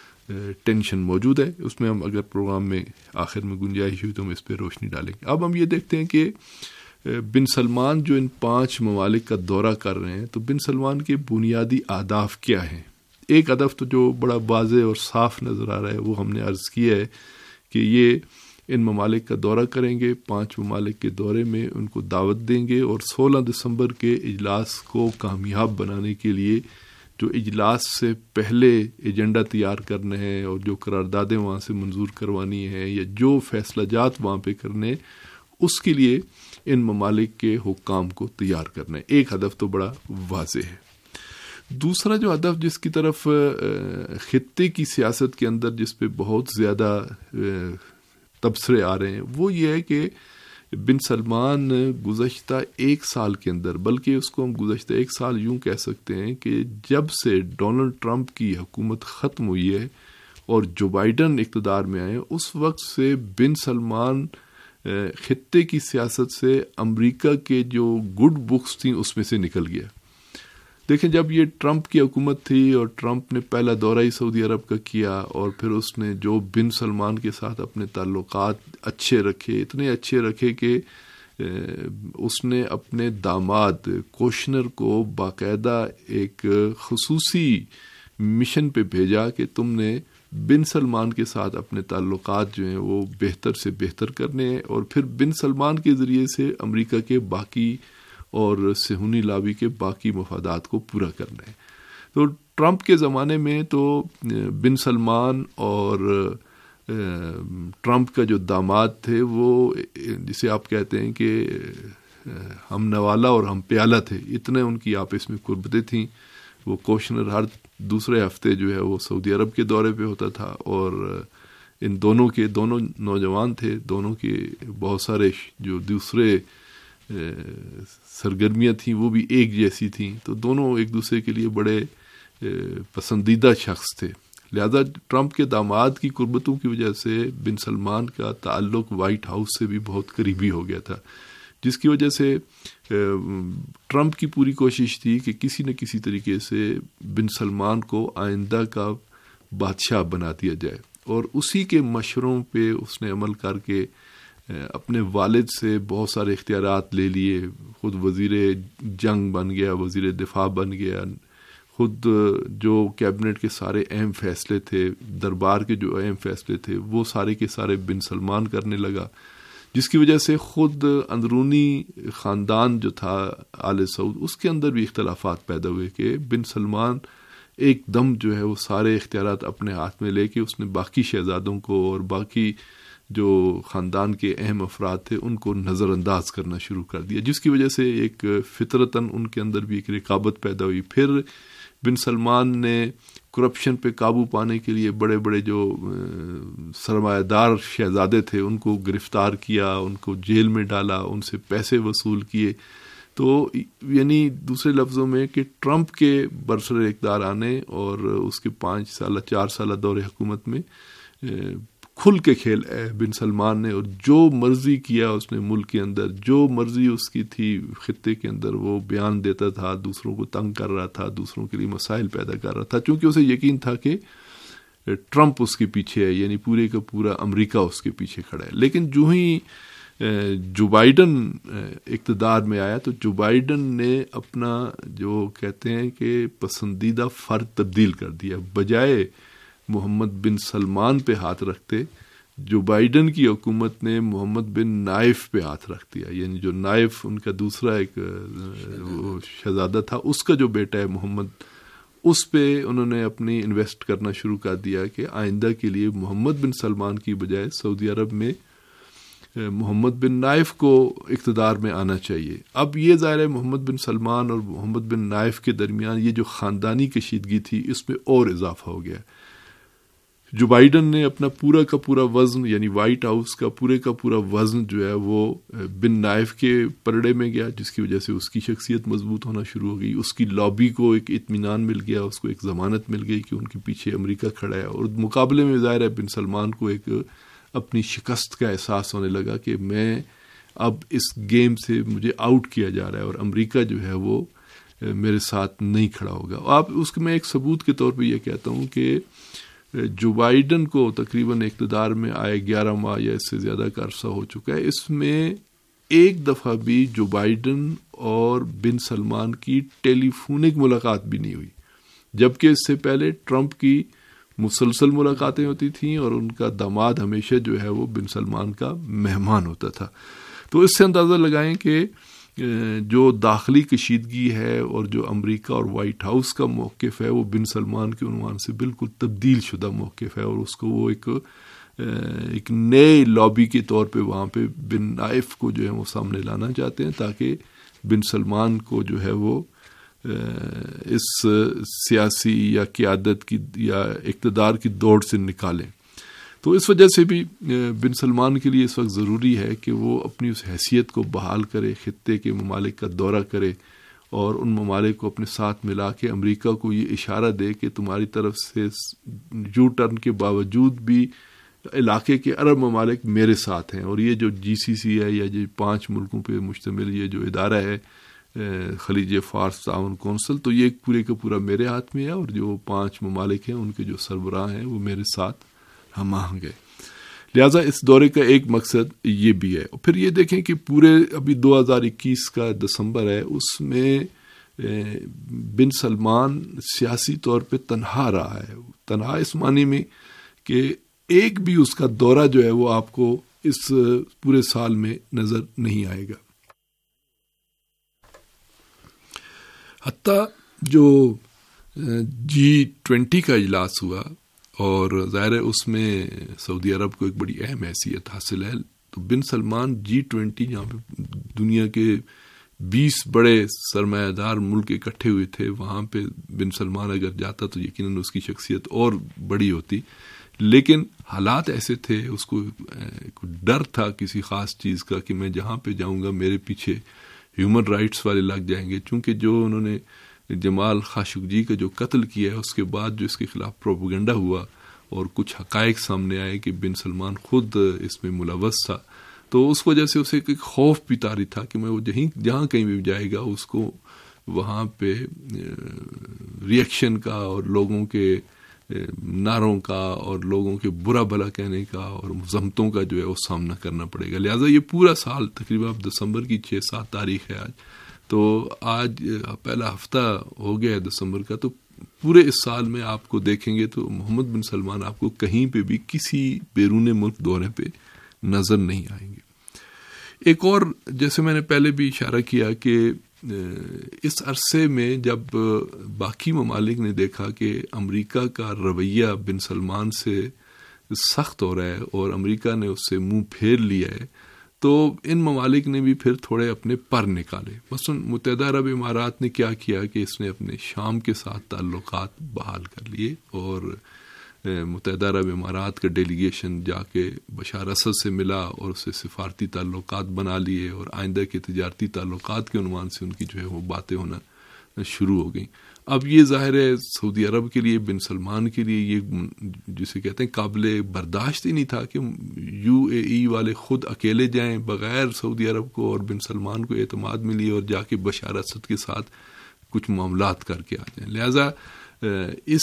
ٹینشن موجود ہے. اس میں ہم اگر پروگرام میں آخر میں گنجائش ہوئی تو ہم اس پہ روشنی ڈالیں گے. اب ہم یہ دیکھتے ہیں کہ بن سلمان جو ان پانچ ممالک کا دورہ کر رہے ہیں تو بن سلمان کے بنیادی اہداف کیا ہیں. ایک ہدف تو جو بڑا واضح اور صاف نظر آ رہا ہے وہ ہم نے عرض کیا ہے کہ یہ ان ممالک کا دورہ کریں گے، پانچ ممالک کے دورے میں ان کو دعوت دیں گے اور سولہ دسمبر کے اجلاس کو کامیاب بنانے کے لیے جو اجلاس سے پہلے ایجنڈا تیار کرنے ہیں اور جو قراردادیں وہاں سے منظور کروانی ہیں یا جو فیصلہ جات وہاں پہ کرنے، اس کے لیے ان ممالک کے حکام کو تیار کرنا ہے. ایک ہدف تو بڑا واضح ہے. دوسرا جو ہدف جس کی طرف خطے کی سیاست کے اندر جس پہ بہت زیادہ تبصرے آ رہے ہیں وہ یہ ہے کہ بن سلمان گزشتہ ایک سال کے اندر، بلکہ اس کو ہم گزشتہ ایک سال یوں کہہ سکتے ہیں کہ جب سے ڈونلڈ ٹرمپ کی حکومت ختم ہوئی ہے اور جو بائیڈن اقتدار میں آئے اس وقت سے بن سلمان خطے کی سیاست سے امریکہ کے جو گڈ بکس تھیں اس میں سے نکل گیا. دیکھیں جب یہ ٹرمپ کی حکومت تھی اور ٹرمپ نے پہلا دورہ ہی سعودی عرب کا کیا اور پھر اس نے جو بن سلمان کے ساتھ اپنے تعلقات اچھے رکھے، اتنے اچھے رکھے کہ اس نے اپنے داماد کوشنر کو باقاعدہ ایک خصوصی مشن پہ بھیجا کہ تم نے بن سلمان کے ساتھ اپنے تعلقات جو ہیں وہ بہتر سے بہتر کرنے ہیں اور پھر بن سلمان کے ذریعے سے امریکہ کے باقی اور صہیونی لابی کے باقی مفادات کو پورا کرنا ہے. تو ٹرمپ کے زمانے میں تو بن سلمان اور ٹرمپ کا جو داماد تھے وہ جسے آپ کہتے ہیں کہ ہم نوالا اور ہم پیالہ تھے، اتنے ان کی آپس میں قربتیں تھیں. وہ کوشنر ہر دوسرے ہفتے جو ہے وہ سعودی عرب کے دورے پہ ہوتا تھا اور ان دونوں کے دونوں نوجوان تھے، دونوں کے بہت سارے جو دوسرے سرگرمیاں تھیں وہ بھی ایک جیسی تھیں، تو دونوں ایک دوسرے کے لیے بڑے پسندیدہ شخص تھے. لہذا ٹرمپ کے داماد کی قربتوں کی وجہ سے بن سلمان کا تعلق وائٹ ہاؤس سے بھی بہت قریبی ہو گیا تھا، جس کی وجہ سے ٹرمپ کی پوری کوشش تھی کہ کسی نہ کسی طریقے سے بن سلمان کو آئندہ کا بادشاہ بنا دیا جائے، اور اسی کے مشوروں پہ اس نے عمل کر کے اپنے والد سے بہت سارے اختیارات لے لیے. خود وزیر جنگ بن گیا، وزیر دفاع بن گیا، خود جو کیبنٹ کے سارے اہم فیصلے تھے، دربار کے جو اہم فیصلے تھے وہ سارے کے سارے بن سلمان کرنے لگا. جس کی وجہ سے خود اندرونی خاندان جو تھا آل سعود اس کے اندر بھی اختلافات پیدا ہوئے کہ بن سلمان ایک دم جو ہے وہ سارے اختیارات اپنے ہاتھ میں لے کے اس نے باقی شہزادوں کو اور باقی جو خاندان کے اہم افراد تھے ان کو نظر انداز کرنا شروع کر دیا، جس کی وجہ سے ایک فطرتاً ان کے اندر بھی ایک رقابت پیدا ہوئی۔ پھر بن سلمان نے کرپشن پہ قابو پانے کے لیے بڑے بڑے جو سرمایہ دار شہزادے تھے ان کو گرفتار کیا، ان کو جیل میں ڈالا، ان سے پیسے وصول کیے۔ تو یعنی دوسرے لفظوں میں کہ ٹرمپ کے برسر اقتدار آنے اور اس کے پانچ سالہ چار سالہ دور حکومت میں کھل کے کھیل بن سلمان نے، اور جو مرضی کیا اس نے ملک کے اندر، جو مرضی اس کی تھی خطے کے اندر وہ بیان دیتا تھا، دوسروں کو تنگ کر رہا تھا، دوسروں کے لیے مسائل پیدا کر رہا تھا، چونکہ اسے یقین تھا کہ ٹرمپ اس کے پیچھے ہے، یعنی پورے کا پورا امریکہ اس کے پیچھے کھڑا ہے۔ لیکن جو ہی جو بائیڈن اقتدار میں آیا تو جو بائیڈن نے اپنا جو کہتے ہیں کہ پسندیدہ فرد تبدیل کر دیا، بجائے محمد بن سلمان پہ ہاتھ رکھتے جو بائیڈن کی حکومت نے محمد بن نائف پہ ہاتھ رکھ دیا، یعنی جو نائف ان کا دوسرا ایک شہزادہ تھا اس کا جو بیٹا ہے محمد، اس پہ انہوں نے اپنی انویسٹ کرنا شروع کر دیا کہ آئندہ کے لیے محمد بن سلمان کی بجائے سعودی عرب میں محمد بن نائف کو اقتدار میں آنا چاہیے۔ اب یہ ظاہر ہے محمد بن سلمان اور محمد بن نائف کے درمیان یہ جو خاندانی کشیدگی تھی اس میں اور اضافہ ہو گیا۔ جو بائیڈن نے اپنا پورا کا پورا وزن، یعنی وائٹ ہاؤس کا پورے کا پورا وزن جو ہے وہ بن نائف کے پرڑے میں گیا، جس کی وجہ سے اس کی شخصیت مضبوط ہونا شروع ہو گئی، اس کی لابی کو ایک اطمینان مل گیا، اس کو ایک ضمانت مل گئی کہ ان کے پیچھے امریکہ کھڑا ہے، اور مقابلے میں ظاہر ہے بن سلمان کو ایک اپنی شکست کا احساس ہونے لگا کہ میں اب اس گیم سے مجھے آؤٹ کیا جا رہا ہے اور امریکہ جو ہے وہ میرے ساتھ نہیں کھڑا ہوگا۔ آپ اس کے میں ایک ثبوت کے طور پہ یہ کہتا ہوں کہ جو بائیڈن کو تقریباً اقتدار میں آئے گیارہ ماہ یا اس سے زیادہ کا عرصہ ہو چکا ہے، اس میں ایک دفعہ بھی جو بائیڈن اور بن سلمان کی ٹیلی فونک ملاقات بھی نہیں ہوئی، جبکہ اس سے پہلے ٹرمپ کی مسلسل ملاقاتیں ہوتی تھیں اور ان کا داماد ہمیشہ جو ہے وہ بن سلمان کا مہمان ہوتا تھا۔ تو اس سے اندازہ لگائیں کہ جو داخلی کشیدگی ہے اور جو امریکہ اور وائٹ ہاؤس کا موقف ہے وہ بن سلمان کے عنوان سے بالکل تبدیل شدہ موقف ہے، اور اس کو وہ ایک ایک نئے لابی کے طور پہ وہاں پہ بن نائف کو جو ہے وہ سامنے لانا چاہتے ہیں تاکہ بن سلمان کو جو ہے وہ اس سیاسی یا قیادت کی یا اقتدار کی دوڑ سے نکالیں۔ تو اس وجہ سے بھی بن سلمان کے لیے اس وقت ضروری ہے کہ وہ اپنی اس حیثیت کو بحال کرے، خطے کے ممالک کا دورہ کرے اور ان ممالک کو اپنے ساتھ ملا کے امریکہ کو یہ اشارہ دے کہ تمہاری طرف سے یو ٹرن کے باوجود بھی علاقے کے عرب ممالک میرے ساتھ ہیں، اور یہ جو جی سی سی ہے یا جو پانچ ملکوں پہ مشتمل یہ جو ادارہ ہے خلیج فارس تعاون کونسل، تو یہ پورے کا پورا میرے ہاتھ میں ہے، اور جو پانچ ممالک ہیں ان کے جو سربراہ ہیں وہ میرے ساتھ ہم آہنگ ہے۔ لہٰذا اس دورے کا ایک مقصد یہ بھی ہے۔ پھر یہ دیکھیں کہ پورے ابھی دو ہزار اکیس کا دسمبر ہے، اس میں بن سلمان سیاسی طور پہ تنہا رہا ہے، تنہا اس معنی میں کہ ایک بھی اس کا دورہ جو ہے وہ آپ کو اس پورے سال میں نظر نہیں آئے گا۔ حتیٰ جو جی ٹوینٹی کا اجلاس ہوا اور ظاہر ہے اس میں سعودی عرب کو ایک بڑی اہم حیثیت حاصل ہے، تو بن سلمان جی ٹوینٹی جہاں پہ دنیا کے بیس بڑے سرمایہ دار ملک اکٹھے ہوئے تھے، وہاں پہ بن سلمان اگر جاتا تو یقیناً اس کی شخصیت اور بڑی ہوتی، لیکن حالات ایسے تھے، اس کو ڈر تھا کسی خاص چیز کا کہ میں جہاں پہ جاؤں گا میرے پیچھے ہیومن رائٹس والے لگ جائیں گے، چونکہ جو انہوں نے جمال خاشقجی کا جو قتل کیا ہے اس کے بعد جو اس کے خلاف پروپیگنڈا ہوا اور کچھ حقائق سامنے آئے کہ بن سلمان خود اس میں ملوث تھا، تو اس وجہ سے اسے ایک خوف بھی طاری تھا کہ میں وہ جہیں جہاں کہیں بھی جائے گا اس کو وہاں پہ ری ایکشن کا اور لوگوں کے نعروں کا اور لوگوں کے برا بھلا کہنے کا اور مذمتوں کا جو ہے وہ سامنا کرنا پڑے گا۔ لہٰذا یہ پورا سال تقریباً دسمبر کی چھ سات تاریخ ہے آج، تو آج پہلا ہفتہ ہو گیا ہے دسمبر کا، تو پورے اس سال میں آپ کو دیکھیں گے تو محمد بن سلمان آپ کو کہیں پہ بھی کسی بیرون ملک دورے پہ نظر نہیں آئیں گے۔ ایک اور جیسے میں نے پہلے بھی اشارہ کیا کہ اس عرصے میں جب باقی ممالک نے دیکھا کہ امریکہ کا رویہ بن سلمان سے سخت ہو رہا ہے اور امریکہ نے اس سے منہ پھیر لیا ہے، تو ان ممالک نے بھی پھر تھوڑے اپنے پر نکالے. مثلا متحدہ عرب امارات نے کیا کیا کہ اس نے اپنے شام کے ساتھ تعلقات بحال کر لیے، اور متحدہ عرب امارات کا ڈیلیگیشن جا کے بشار اسد سے ملا اور اس سے سفارتی تعلقات بنا لیے، اور آئندہ کے تجارتی تعلقات کے عنوان سے ان کی جو ہے وہ باتیں ہونا شروع ہو گئیں. اب یہ ظاہر ہے سعودی عرب کے لیے، بن سلمان کے لیے یہ جسے کہتے ہیں قابل برداشت ہی نہیں تھا کہ یو اے ای والے خود اکیلے جائیں بغیر سعودی عرب کو اور بن سلمان کو اعتماد ملی اور جا کے بشار اسد کے ساتھ کچھ معاملات کر کے آ جائیں. لہذا اس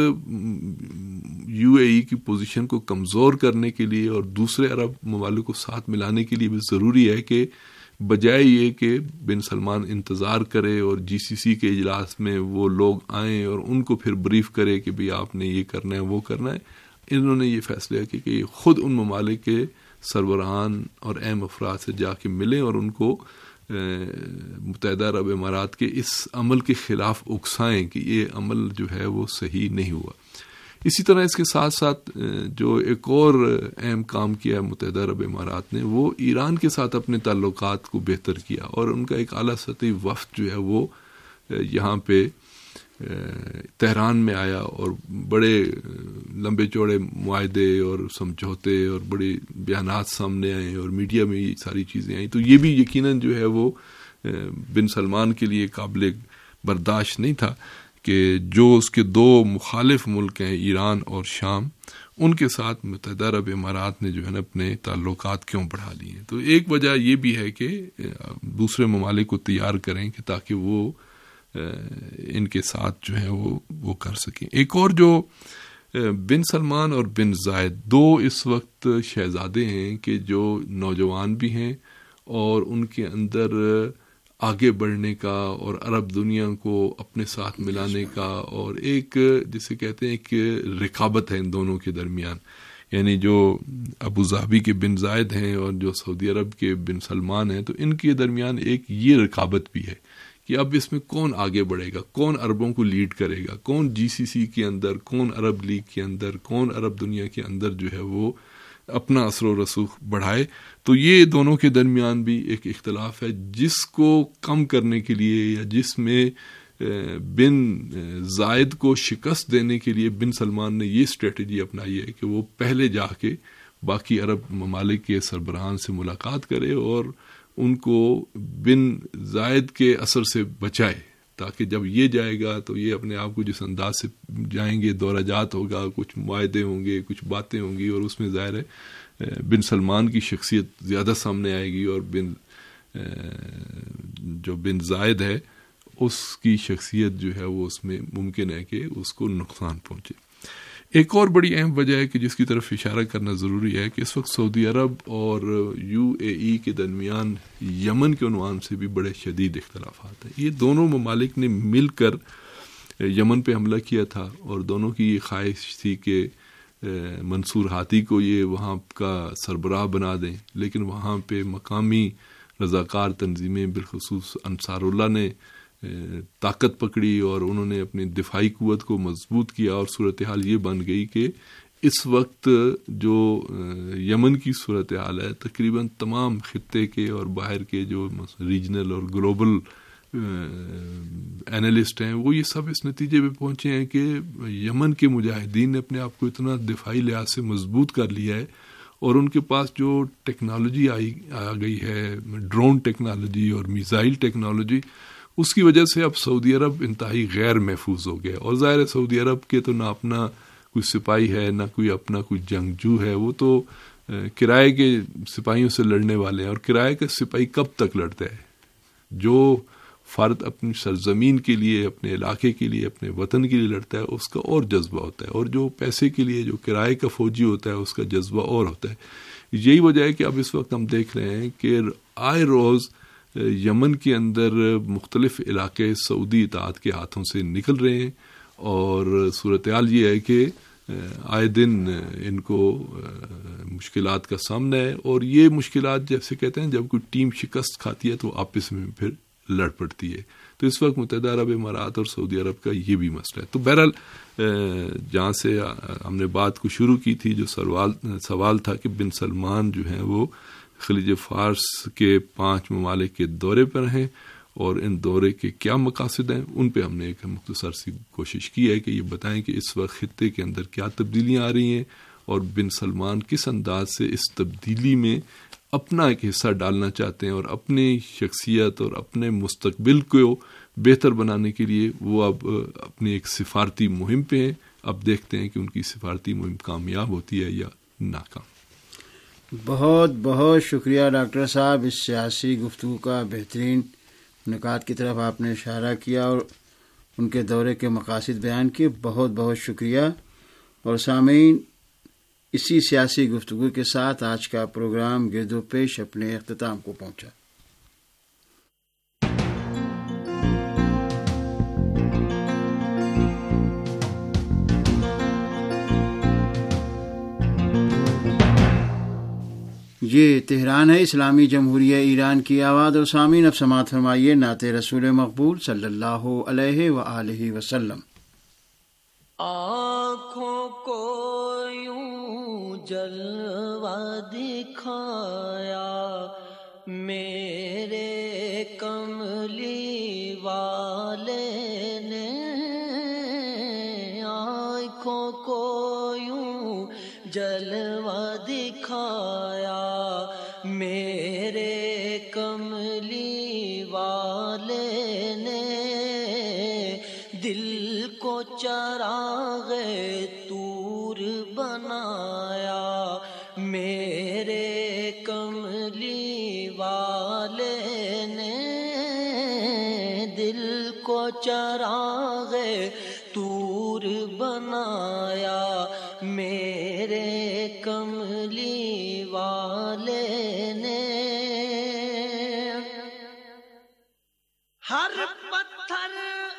یو اے ای کی پوزیشن کو کمزور کرنے کے لیے اور دوسرے عرب ممالک کو ساتھ ملانے کے لیے بھی ضروری ہے کہ بجائے یہ کہ بن سلمان انتظار کرے اور جی سی سی کے اجلاس میں وہ لوگ آئیں اور ان کو پھر بریف کرے کہ بھئی آپ نے یہ کرنا ہے وہ کرنا ہے، انہوں نے یہ فیصلہ کیا کہ خود ان ممالک کے سربراہان اور اہم افراد سے جا کے ملیں اور ان کو متحدہ عرب امارات کے اس عمل کے خلاف اکسائیں کہ یہ عمل جو ہے وہ صحیح نہیں ہوا. اسی طرح اس کے ساتھ ساتھ جو ایک اور اہم کام کیا ہے متحدہ عرب امارات نے، وہ ایران کے ساتھ اپنے تعلقات کو بہتر کیا، اور ان کا ایک اعلیٰ سطحی وفد جو ہے وہ یہاں پہ تہران میں آیا اور بڑے لمبے چوڑے معاہدے اور سمجھوتے اور بڑے بیانات سامنے آئے اور میڈیا میں یہ ساری چیزیں آئیں. تو یہ بھی یقیناً جو ہے وہ بن سلمان کے لیے قابل برداشت نہیں تھا کہ جو اس کے دو مخالف ملک ہیں ایران اور شام، ان کے ساتھ متحدہ عرب امارات نے جو ہے نا اپنے تعلقات کیوں بڑھا لیے ہیں. تو ایک وجہ یہ بھی ہے کہ دوسرے ممالک کو تیار کریں کہ تاکہ وہ ان کے ساتھ جو ہے وہ وہ کر سکیں. ایک اور جو بن سلمان اور بن زائد دو اس وقت شہزادے ہیں کہ جو نوجوان بھی ہیں اور ان کے اندر آگے بڑھنے کا اور عرب دنیا کو اپنے ساتھ ملانے کا اور ایک جسے کہتے ہیں کہ رقابت ہے ان دونوں کے درمیان. یعنی جو ابو ظبی کے بن زائد ہیں اور جو سعودی عرب کے بن سلمان ہیں، تو ان کے درمیان ایک یہ رقابت بھی ہے کہ اب اس میں کون آگے بڑھے گا، کون عربوں کو لیڈ کرے گا، کون جی سی سی کے اندر، کون عرب لیگ کے اندر، کون عرب دنیا کے اندر جو ہے وہ اپنا اثر و رسوخ بڑھائے. تو یہ دونوں کے درمیان بھی ایک اختلاف ہے جس کو کم کرنے کے لیے یا جس میں بن زائد کو شکست دینے کے لیے بن سلمان نے یہ اسٹریٹجی اپنائی ہے کہ وہ پہلے جا کے باقی عرب ممالک کے سربراہان سے ملاقات کرے اور ان کو بن زائد کے اثر سے بچائے، تاکہ جب یہ جائے گا تو یہ اپنے آپ کو جس انداز سے جائیں گے، دورہ جات ہوگا، کچھ معاہدے ہوں گے، کچھ باتیں ہوں گی، اور اس میں ظاہر ہے بن سلمان کی شخصیت زیادہ سامنے آئے گی اور بن جو بن زائد ہے اس کی شخصیت جو ہے وہ اس میں ممکن ہے کہ اس کو نقصان پہنچے. ایک اور بڑی اہم وجہ ہے کہ جس کی طرف اشارہ کرنا ضروری ہے کہ اس وقت سعودی عرب اور یو اے ای کے درمیان یمن کے عنوان سے بھی بڑے شدید اختلافات ہیں. یہ دونوں ممالک نے مل کر یمن پہ حملہ کیا تھا اور دونوں کی یہ خواہش تھی کہ منصور ہادی کو یہ وہاں کا سربراہ بنا دیں، لیکن وہاں پہ مقامی رضاکار تنظیمیں بالخصوص انصار اللہ نے طاقت پکڑی اور انہوں نے اپنی دفاعی قوت کو مضبوط کیا، اور صورتحال یہ بن گئی کہ اس وقت جو یمن کی صورتحال ہے تقریباً تمام خطے کے اور باہر کے جو ریجنل اور گلوبل اینالسٹ ہیں وہ یہ سب اس نتیجے پہ پہنچے ہیں کہ یمن کے مجاہدین نے اپنے آپ کو اتنا دفاعی لحاظ سے مضبوط کر لیا ہے، اور ان کے پاس جو ٹیکنالوجی آئی آ گئی ہے، ڈرون ٹیکنالوجی اور میزائل ٹیکنالوجی، اس کی وجہ سے اب سعودی عرب انتہائی غیر محفوظ ہو گیا. اور ظاہر ہے سعودی عرب کے تو نہ اپنا کوئی سپاہی ہے، نہ کوئی اپنا کوئی جنگجو ہے، وہ تو کرائے کے سپاہیوں سے لڑنے والے ہیں. اور کرائے کا سپاہی کب تک لڑتا ہے؟ جو فرد اپنی سرزمین کے لیے، اپنے علاقے کے لیے، اپنے وطن کے لیے لڑتا ہے اس کا اور جذبہ ہوتا ہے، اور جو پیسے کے لیے جو کرائے کا فوجی ہوتا ہے اس کا جذبہ اور ہوتا ہے. یہی وجہ ہے کہ اب اس وقت ہم دیکھ رہے ہیں کہ آئے روز یمن کے اندر مختلف علاقے سعودی اطاعت کے ہاتھوں سے نکل رہے ہیں، اور صورتحال یہ ہے کہ آئے دن ان کو مشکلات کا سامنا ہے، اور یہ مشکلات جیسے کہتے ہیں جب کوئی ٹیم شکست کھاتی ہے تو آپس میں پھر لڑ پڑتی ہے. تو اس وقت متحدہ عرب امارات اور سعودی عرب کا یہ بھی مسئلہ ہے. تو بہرحال جہاں سے ہم نے بات کو شروع کی تھی، جو سوال سوال تھا کہ بن سلمان جو ہیں وہ خلیج فارس کے پانچ ممالک کے دورے پر ہیں اور ان دورے کے کیا مقاصد ہیں، ان پہ ہم نے ایک مختصر سی کوشش کی ہے کہ یہ بتائیں کہ اس وقت خطے کے اندر کیا تبدیلیاں آ رہی ہیں اور بن سلمان کس انداز سے اس تبدیلی میں اپنا ایک حصہ ڈالنا چاہتے ہیں اور اپنی شخصیت اور اپنے مستقبل کو بہتر بنانے کے لیے وہ اب اپنی ایک سفارتی مہم پہ ہیں. اب دیکھتے ہیں کہ ان کی سفارتی مہم کامیاب ہوتی ہے یا ناکام. بہت بہت شکریہ ڈاکٹر صاحب، اس سیاسی گفتگو کا بہترین نکات کی طرف آپ نے اشارہ کیا اور ان کے دورے کے مقاصد بیان کیے. بہت بہت شکریہ. اور سامعین، اسی سیاسی گفتگو کے ساتھ آج کا پروگرام گرد و پیش اپنے اختتام کو پہنچا. یہ تہران ہے، اسلامی جمہوریہ ایران کی آواز. اور سامعین اب سماعت فرمائیے نعت رسول مقبول صلی اللہ علیہ وآلہ وسلم. آنکھوں کو یوں جلوہ دکھایا میرے کملی والے نے، آنکھوں کو یوں جلوہ دکھایا میرے کملی والے نے، دل کو چراغ طور بنایا میرے کملی والے نے، دل کو چراغ طور بنایا میرے کملی والے نے، ہر پتھر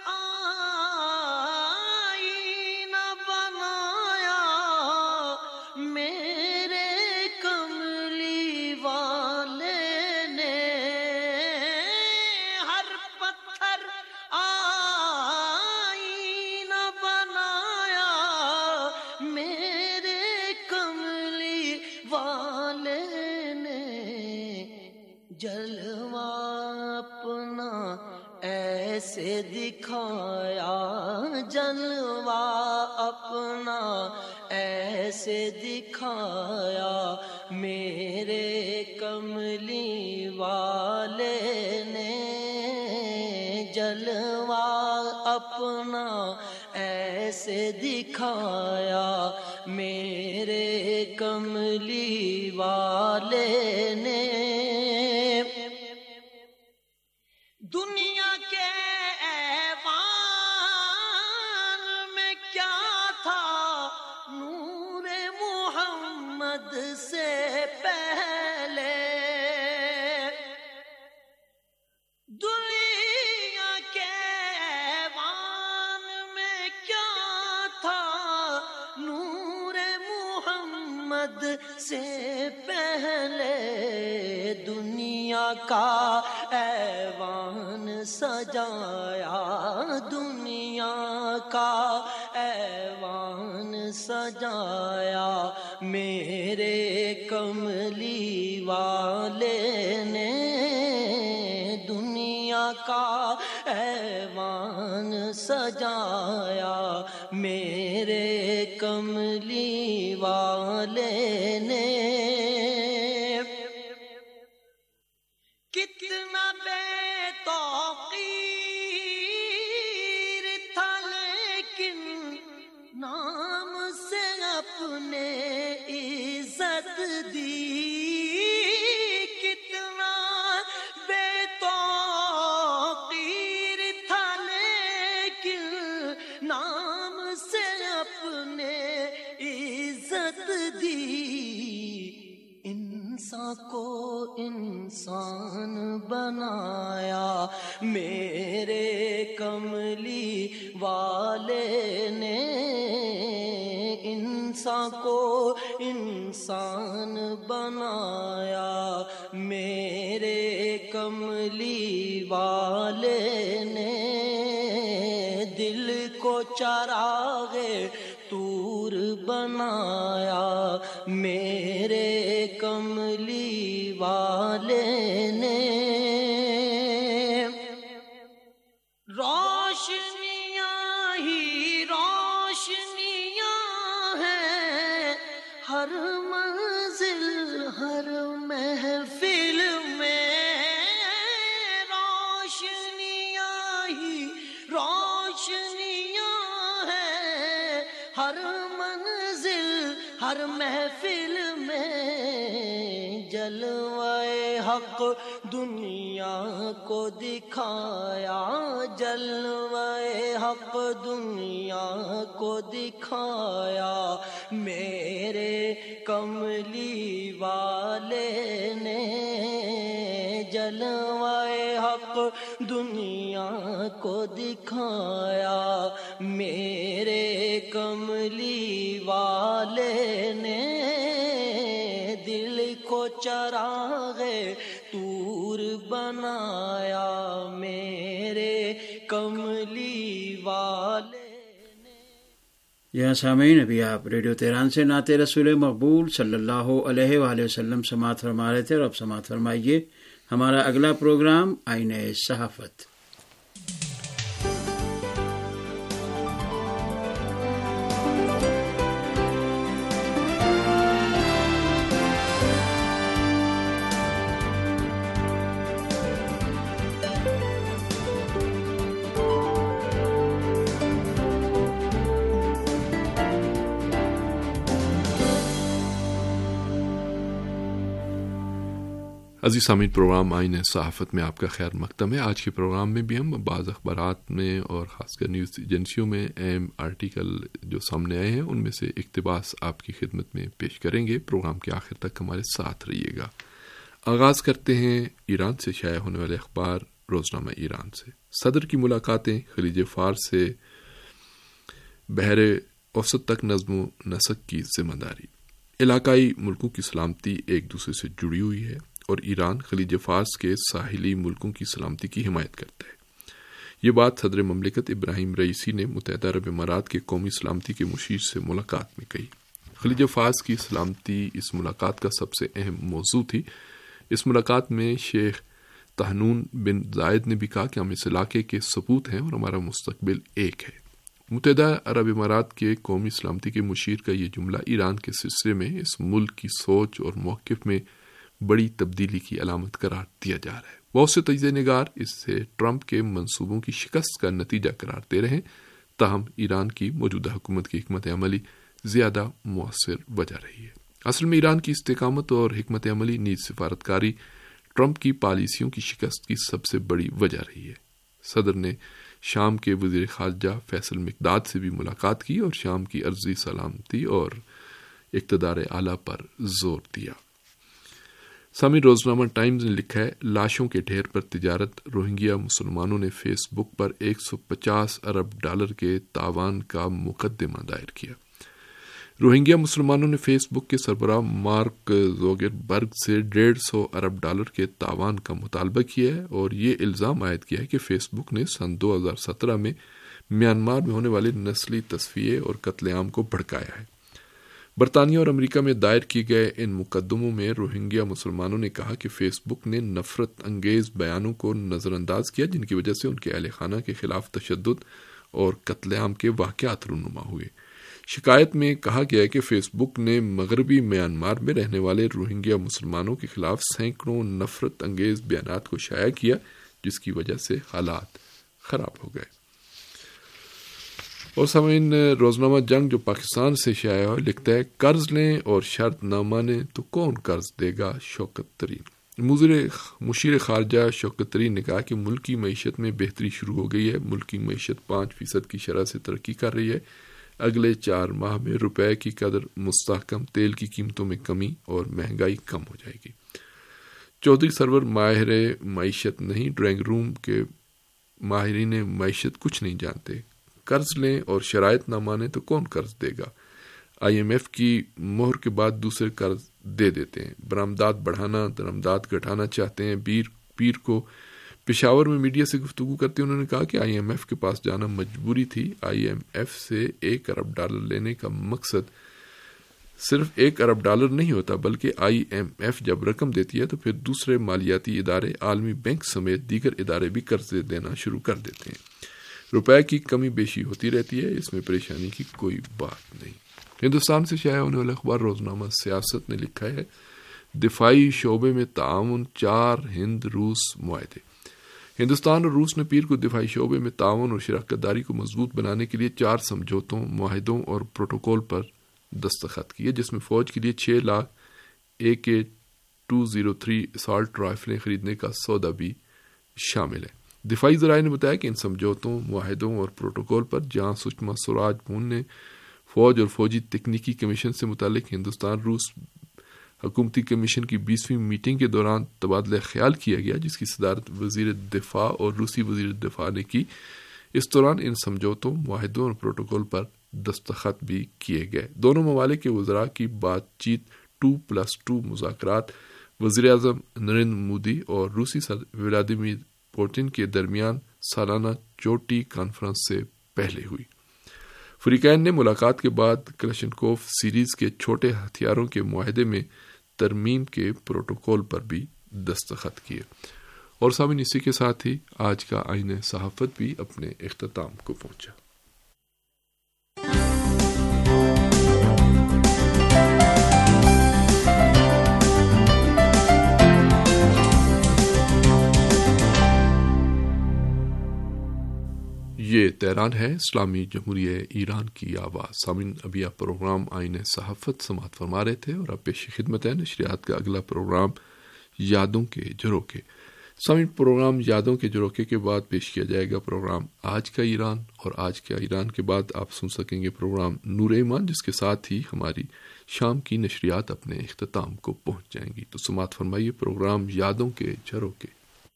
جلوہ اپنا ایسے دکھایا، جلوہ اپنا ایسے دکھایا میرے کملی والے نے، جلوہ اپنا ایسے دکھایا میرے کملی والے نے، دنیا کے ایوان میں کیا تھا نور محمد سے پہلے، دنیا کے ایوان میں کیا تھا نور محمد سے پہلے، دنیا کا ایوان سجایا، دنیا کا ایوان سجایا میرے کملی والے نے، دنیا کا ایوان سجایا میرے کملی والے نے، کتنا بے توقیر تھا لیکن نام سے اپنے عزت دی، کتنا بے توقیر تھا لیکن نام سے اپنے عزت دی، انسان کو انسان بنایا میرے کملی والے نے، کو انسان بنایا، میرے کملی والے نے دل کو چراغ طور بنایا، میرے کملی والے نے روشنیاں ہی روشنیاں ہیں ہر منزل ہر محفل میں، روشنیاں ہی روشنیاں ہیں ہر منزل ہر محفل میں، جلوائے حق دنیا کو دکھایا، جلوائے حق دنیا کو دکھایا، میرے کملی والے نے جلوائے حق دنیا کو دکھایا، میرے کملی والے نے دل کو چراغ طور بنایا، میرے کملی والے۔ یہاں سامعین، ابھی آپ ریڈیو تہران سے نعت رسول مقبول صلی اللہ علیہ وآلہ وسلم سماعت فرما رہے تھے، اور اب سماعت فرمائیے ہمارا اگلا پروگرام آئینہ صحافت۔ عزیز سامعین، پروگرام آئینہ صحافت میں آپ کا خیر مقدم ہے۔ آج کے پروگرام میں بھی ہم بعض اخبارات میں اور خاص کر نیوز ایجنسیوں میں اہم آرٹیکل جو سامنے آئے ہیں ان میں سے اقتباس آپ کی خدمت میں پیش کریں گے۔ پروگرام کے آخر تک ہمارے ساتھ رہیے گا۔ آغاز کرتے ہیں ایران سے شائع ہونے والے اخبار روزنامہ ایران سے۔ صدر کی ملاقاتیں، خلیج فارس سے بحر اوسط تک نظم و نسق کی ذمہ داری۔ علاقائی ملکوں کی سلامتی ایک دوسرے سے جڑی ہوئی ہے اور ایران خلیج فارس کے ساحلی ملکوں کی سلامتی کی حمایت کرتا ہے۔ یہ بات صدر مملکت ابراہیم رئیسی نے متحدہ عرب امارات کے قومی سلامتی کے مشیر سے ملاقات میں کہی۔ خلیج فارس کی سلامتی اس ملاقات کا سب سے اہم موضوع تھی۔ اس ملاقات میں شیخ طاہنون بن زائد نے بھی کہا کہ ہم اس علاقے کے ثبوت ہیں اور ہمارا مستقبل ایک ہے۔ متحدہ عرب امارات کے قومی سلامتی کے مشیر کا یہ جملہ ایران کے سلسلے میں اس ملک کی سوچ اور موقف میں بڑی تبدیلی کی علامت قرار دیا جا رہا ہے۔ بہت سے تجزیہ نگار اسے ٹرمپ کے منصوبوں کی شکست کا نتیجہ قرار دے رہے ہیں، تاہم ایران کی موجودہ حکومت کی حکمت عملی زیادہ مؤثر وجہ رہی ہے۔ اصل میں ایران کی استقامت اور حکمت عملی نیز سفارتکاری ٹرمپ کی پالیسیوں کی شکست کی سب سے بڑی وجہ رہی ہے۔ صدر نے شام کے وزیر خارجہ فیصل مقداد سے بھی ملاقات کی اور شام کی عرضی سلامتی اور اقتدار اعلیٰ پر زور دیا۔ سامعین، روزنامہ ٹائمز نے لکھا ہے، لاشوں کے ڈھیر پر تجارت، روہنگیا مسلمانوں نے فیس بک پر ایک سو پچاس ارب ڈالر کے تاوان کا مقدمہ دائر کیا۔ روہنگیا مسلمانوں نے فیس بک کے سربراہ مارک زوگربرگ سے ڈیڑھ سو ارب ڈالر کے تاوان کا مطالبہ کیا ہے اور یہ الزام عائد کیا ہے کہ فیس بک نے سن دو ہزار سترہ میں میانمار میں ہونے والے نسلی تصفیے اور قتل عام کو بھڑکایا ہے۔ برطانیہ اور امریکہ میں دائر کیے گئے ان مقدموں میں روہنگیا مسلمانوں نے کہا کہ فیس بک نے نفرت انگیز بیانوں کو نظر انداز کیا، جن کی وجہ سے ان کے اہل خانہ کے خلاف تشدد اور قتل عام کے واقعات رونما ہوئے۔ شکایت میں کہا گیا ہے کہ فیس بک نے مغربی میانمار میں رہنے والے روہنگیا مسلمانوں کے خلاف سینکڑوں نفرت انگیز بیانات کو شائع کیا، جس کی وجہ سے حالات خراب ہو گئے۔ اور سامعین، روزنامہ جنگ جو پاکستان سے شائع ہو لکھتا ہے، قرض لیں اور شرط نہ مانے تو کون قرض دے گا؟ شوکت ترین۔ مشیر خارجہ شوکت ترین نے کہا کہ ملکی معیشت میں بہتری شروع ہو گئی ہے، ملکی معیشت پانچ فیصد کی شرح سے ترقی کر رہی ہے، اگلے چار ماہ میں روپے کی قدر مستحکم، تیل کی قیمتوں میں کمی اور مہنگائی کم ہو جائے گی۔ چودھری سرور ماہر معیشت نہیں، ڈرائنگ روم کے ماہرین معیشت کچھ نہیں جانتے، قرض لیں اور شرائط نہ مانے تو کون قرض دے گا؟ آئی ایم ایف کی مہر کے بعد دوسرے قرض دے دیتے ہیں۔ برآمدات بڑھانا، درآمدات گھٹانا چاہتے ہیں۔ پیر پیر کو پشاور میں میڈیا سے گفتگو کرتے انہوں نے کہا کہ آئی ایم ایف کے پاس جانا مجبوری تھی۔ آئی ایم ایف سے ایک ارب ڈالر لینے کا مقصد صرف ایک ارب ڈالر نہیں ہوتا، بلکہ آئی ایم ایف جب رقم دیتی ہے تو پھر دوسرے مالیاتی ادارے، عالمی بینک سمیت دیگر ادارے بھی قرض دینا شروع کر دیتے ہیں۔ روپے کی کمی بیشی ہوتی رہتی ہے، اس میں پریشانی کی کوئی بات نہیں۔ ہندوستان سے شائع ہونے والا اخبار روزنامہ سیاست نے لکھا ہے، دفاعی شعبے میں تعاون، چار ہند روس معاہدے۔ ہندوستان اور روس نے پیر کو دفاعی شعبے میں تعاون اور شراکت داری کو مضبوط بنانے کے لیے چار سمجھوتوں، معاہدوں اور پروٹوکول پر دستخط کیے، جس میں فوج کے لیے چھ lakh A K two zero three assault رائفلیں خریدنے کا سودا بھی شامل ہے۔ دفاعی ذرائع نے بتایا کہ ان سمجھوتوں، معاہدوں اور پروٹوکول پر جہاں سشما سوراج پون نے فوج اور فوجی تکنیکی کمیشن سے متعلق ہندوستان روس حکومتی کمیشن کی بیسویں میٹنگ کے دوران تبادلہ خیال کیا گیا، جس کی صدارت وزیر دفاع اور روسی وزیر دفاع نے کی، اس دوران ان سمجھوتوں، معاہدوں اور پروٹوکول پر دستخط بھی کیے گئے۔ دونوں ممالک کے وزراء کی بات چیت ٹو پلس ٹو مذاکرات وزیر اعظم نریندر مودی اور روسی صدر ولادیمیر پوٹن کے درمیان سالانہ چوٹی کانفرنس سے پہلے ہوئی۔ فریقین نے ملاقات کے بعد کلاشنکوف سیریز کے چھوٹے ہتھیاروں کے معاہدے میں ترمیم کے پروٹوکول پر بھی دستخط کیے۔ اور سامعین، اسی کے ساتھ ہی آج کا آئین صحافت بھی اپنے اختتام کو پہنچا۔ یہ تہران ہے، اسلامی جمہوریہ ایران کی آواز۔ سامعین، ابھی آپ پروگرام آئین صحافت سماعت فرما رہے تھے اور اب پیش خدمت ہے نشریات کا اگلا پروگرام یادوں کے جھروکے۔ سامعین، پروگرام یادوں کے جھروکے کے بعد پیش کیا جائے گا پروگرام آج کا ایران، اور آج کا ایران کے بعد آپ سن سکیں گے پروگرام نور ایمان، جس کے ساتھ ہی ہماری شام کی نشریات اپنے اختتام کو پہنچ جائیں گی۔ تو سماعت فرمائیے پروگرام یادوں کے جھروکے۔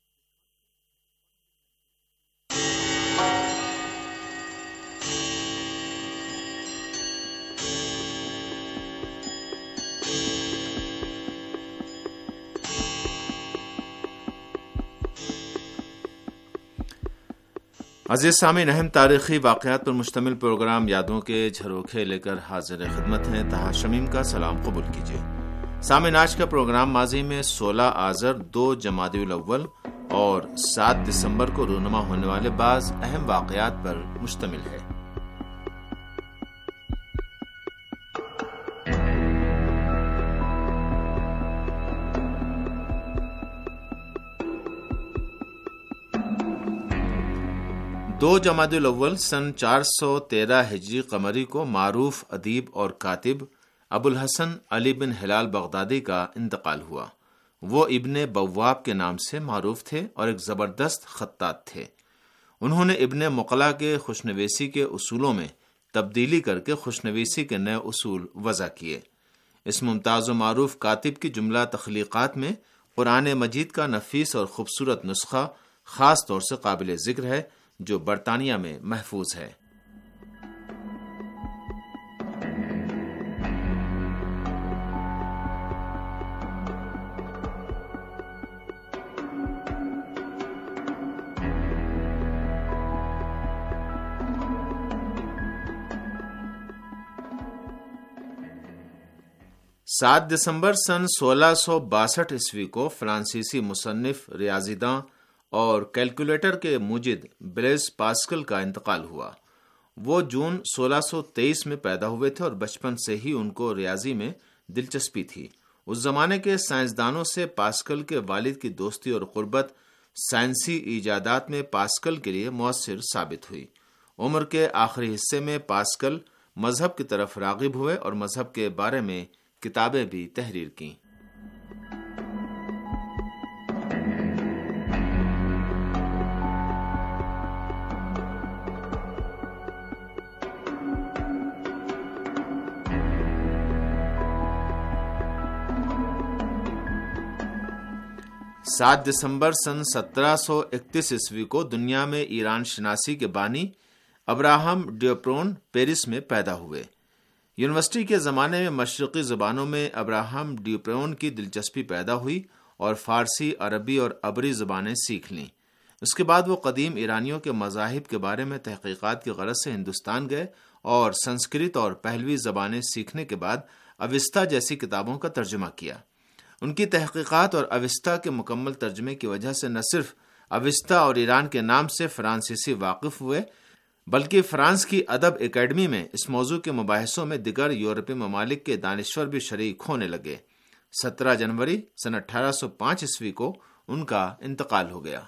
عزیز سامعین، اہم تاریخی واقعات پر مشتمل پروگرام یادوں کے جھروکے لے کر حاضر خدمت ہیں۔ طاہر شمیم کا سلام قبول کیجیے۔ سامعین، آج کا پروگرام ماضی میں سولہ آذر، دو جمادی الاول اور سات دسمبر کو رونما ہونے والے بعض اہم واقعات پر مشتمل ہے۔ دو جمادی الاول سن چار سو تیرہ ہجری قمری کو معروف ادیب اور کاتب ابو الحسن علی بن ہلال بغدادی کا انتقال ہوا۔ وہ ابن بواب کے نام سے معروف تھے اور ایک زبردست خطاط تھے۔ انہوں نے ابن مقلا کے خوشنویسی کے اصولوں میں تبدیلی کر کے خوشنویسی کے نئے اصول وضع کیے۔ اس ممتاز و معروف کاتب کی جملہ تخلیقات میں قرآن مجید کا نفیس اور خوبصورت نسخہ خاص طور سے قابل ذکر ہے، جو برطانیہ میں محفوظ ہے۔ سات دسمبر سن سولہ سو باسٹھ عیسوی کو فرانسیسی مصنف، ریاضی داں اور کیلکولیٹر کے موجد بلیز پاسکل کا انتقال ہوا۔ وہ جون سولہ سو تیئیس میں پیدا ہوئے تھے اور بچپن سے ہی ان کو ریاضی میں دلچسپی تھی۔ اس زمانے کے سائنسدانوں سے پاسکل کے والد کی دوستی اور قربت سائنسی ایجادات میں پاسکل کے لیے مؤثر ثابت ہوئی۔ عمر کے آخری حصے میں پاسکل مذہب کی طرف راغب ہوئے اور مذہب کے بارے میں کتابیں بھی تحریر کیں۔ سات دسمبر سن سترہ سو اکتیس عیسوی کو دنیا میں ایران شناسی کے بانی ابراہم ڈیوپرون پیرس میں پیدا ہوئے۔ یونیورسٹی کے زمانے میں مشرقی زبانوں میں ابراہم ڈیوپریون کی دلچسپی پیدا ہوئی اور فارسی، عربی اور عبری زبانیں سیکھ لیں۔ اس کے بعد وہ قدیم ایرانیوں کے مذاہب کے بارے میں تحقیقات کی غرض سے ہندوستان گئے اور سنسکرت اور پہلوی زبانیں سیکھنے کے بعد اوستا جیسی کتابوں کا ترجمہ کیا۔ ان کی تحقیقات اور اوستا کے مکمل ترجمے کی وجہ سے نہ صرف اوستا اور ایران کے نام سے فرانسیسی واقف ہوئے، بلکہ فرانس کی ادب اکیڈمی میں اس موضوع کے مباحثوں میں دیگر یورپی ممالک کے دانشور بھی شریک ہونے لگے۔ سترہ جنوری سن اٹھارہ سو پانچ عیسوی کو ان کا انتقال ہو گیا۔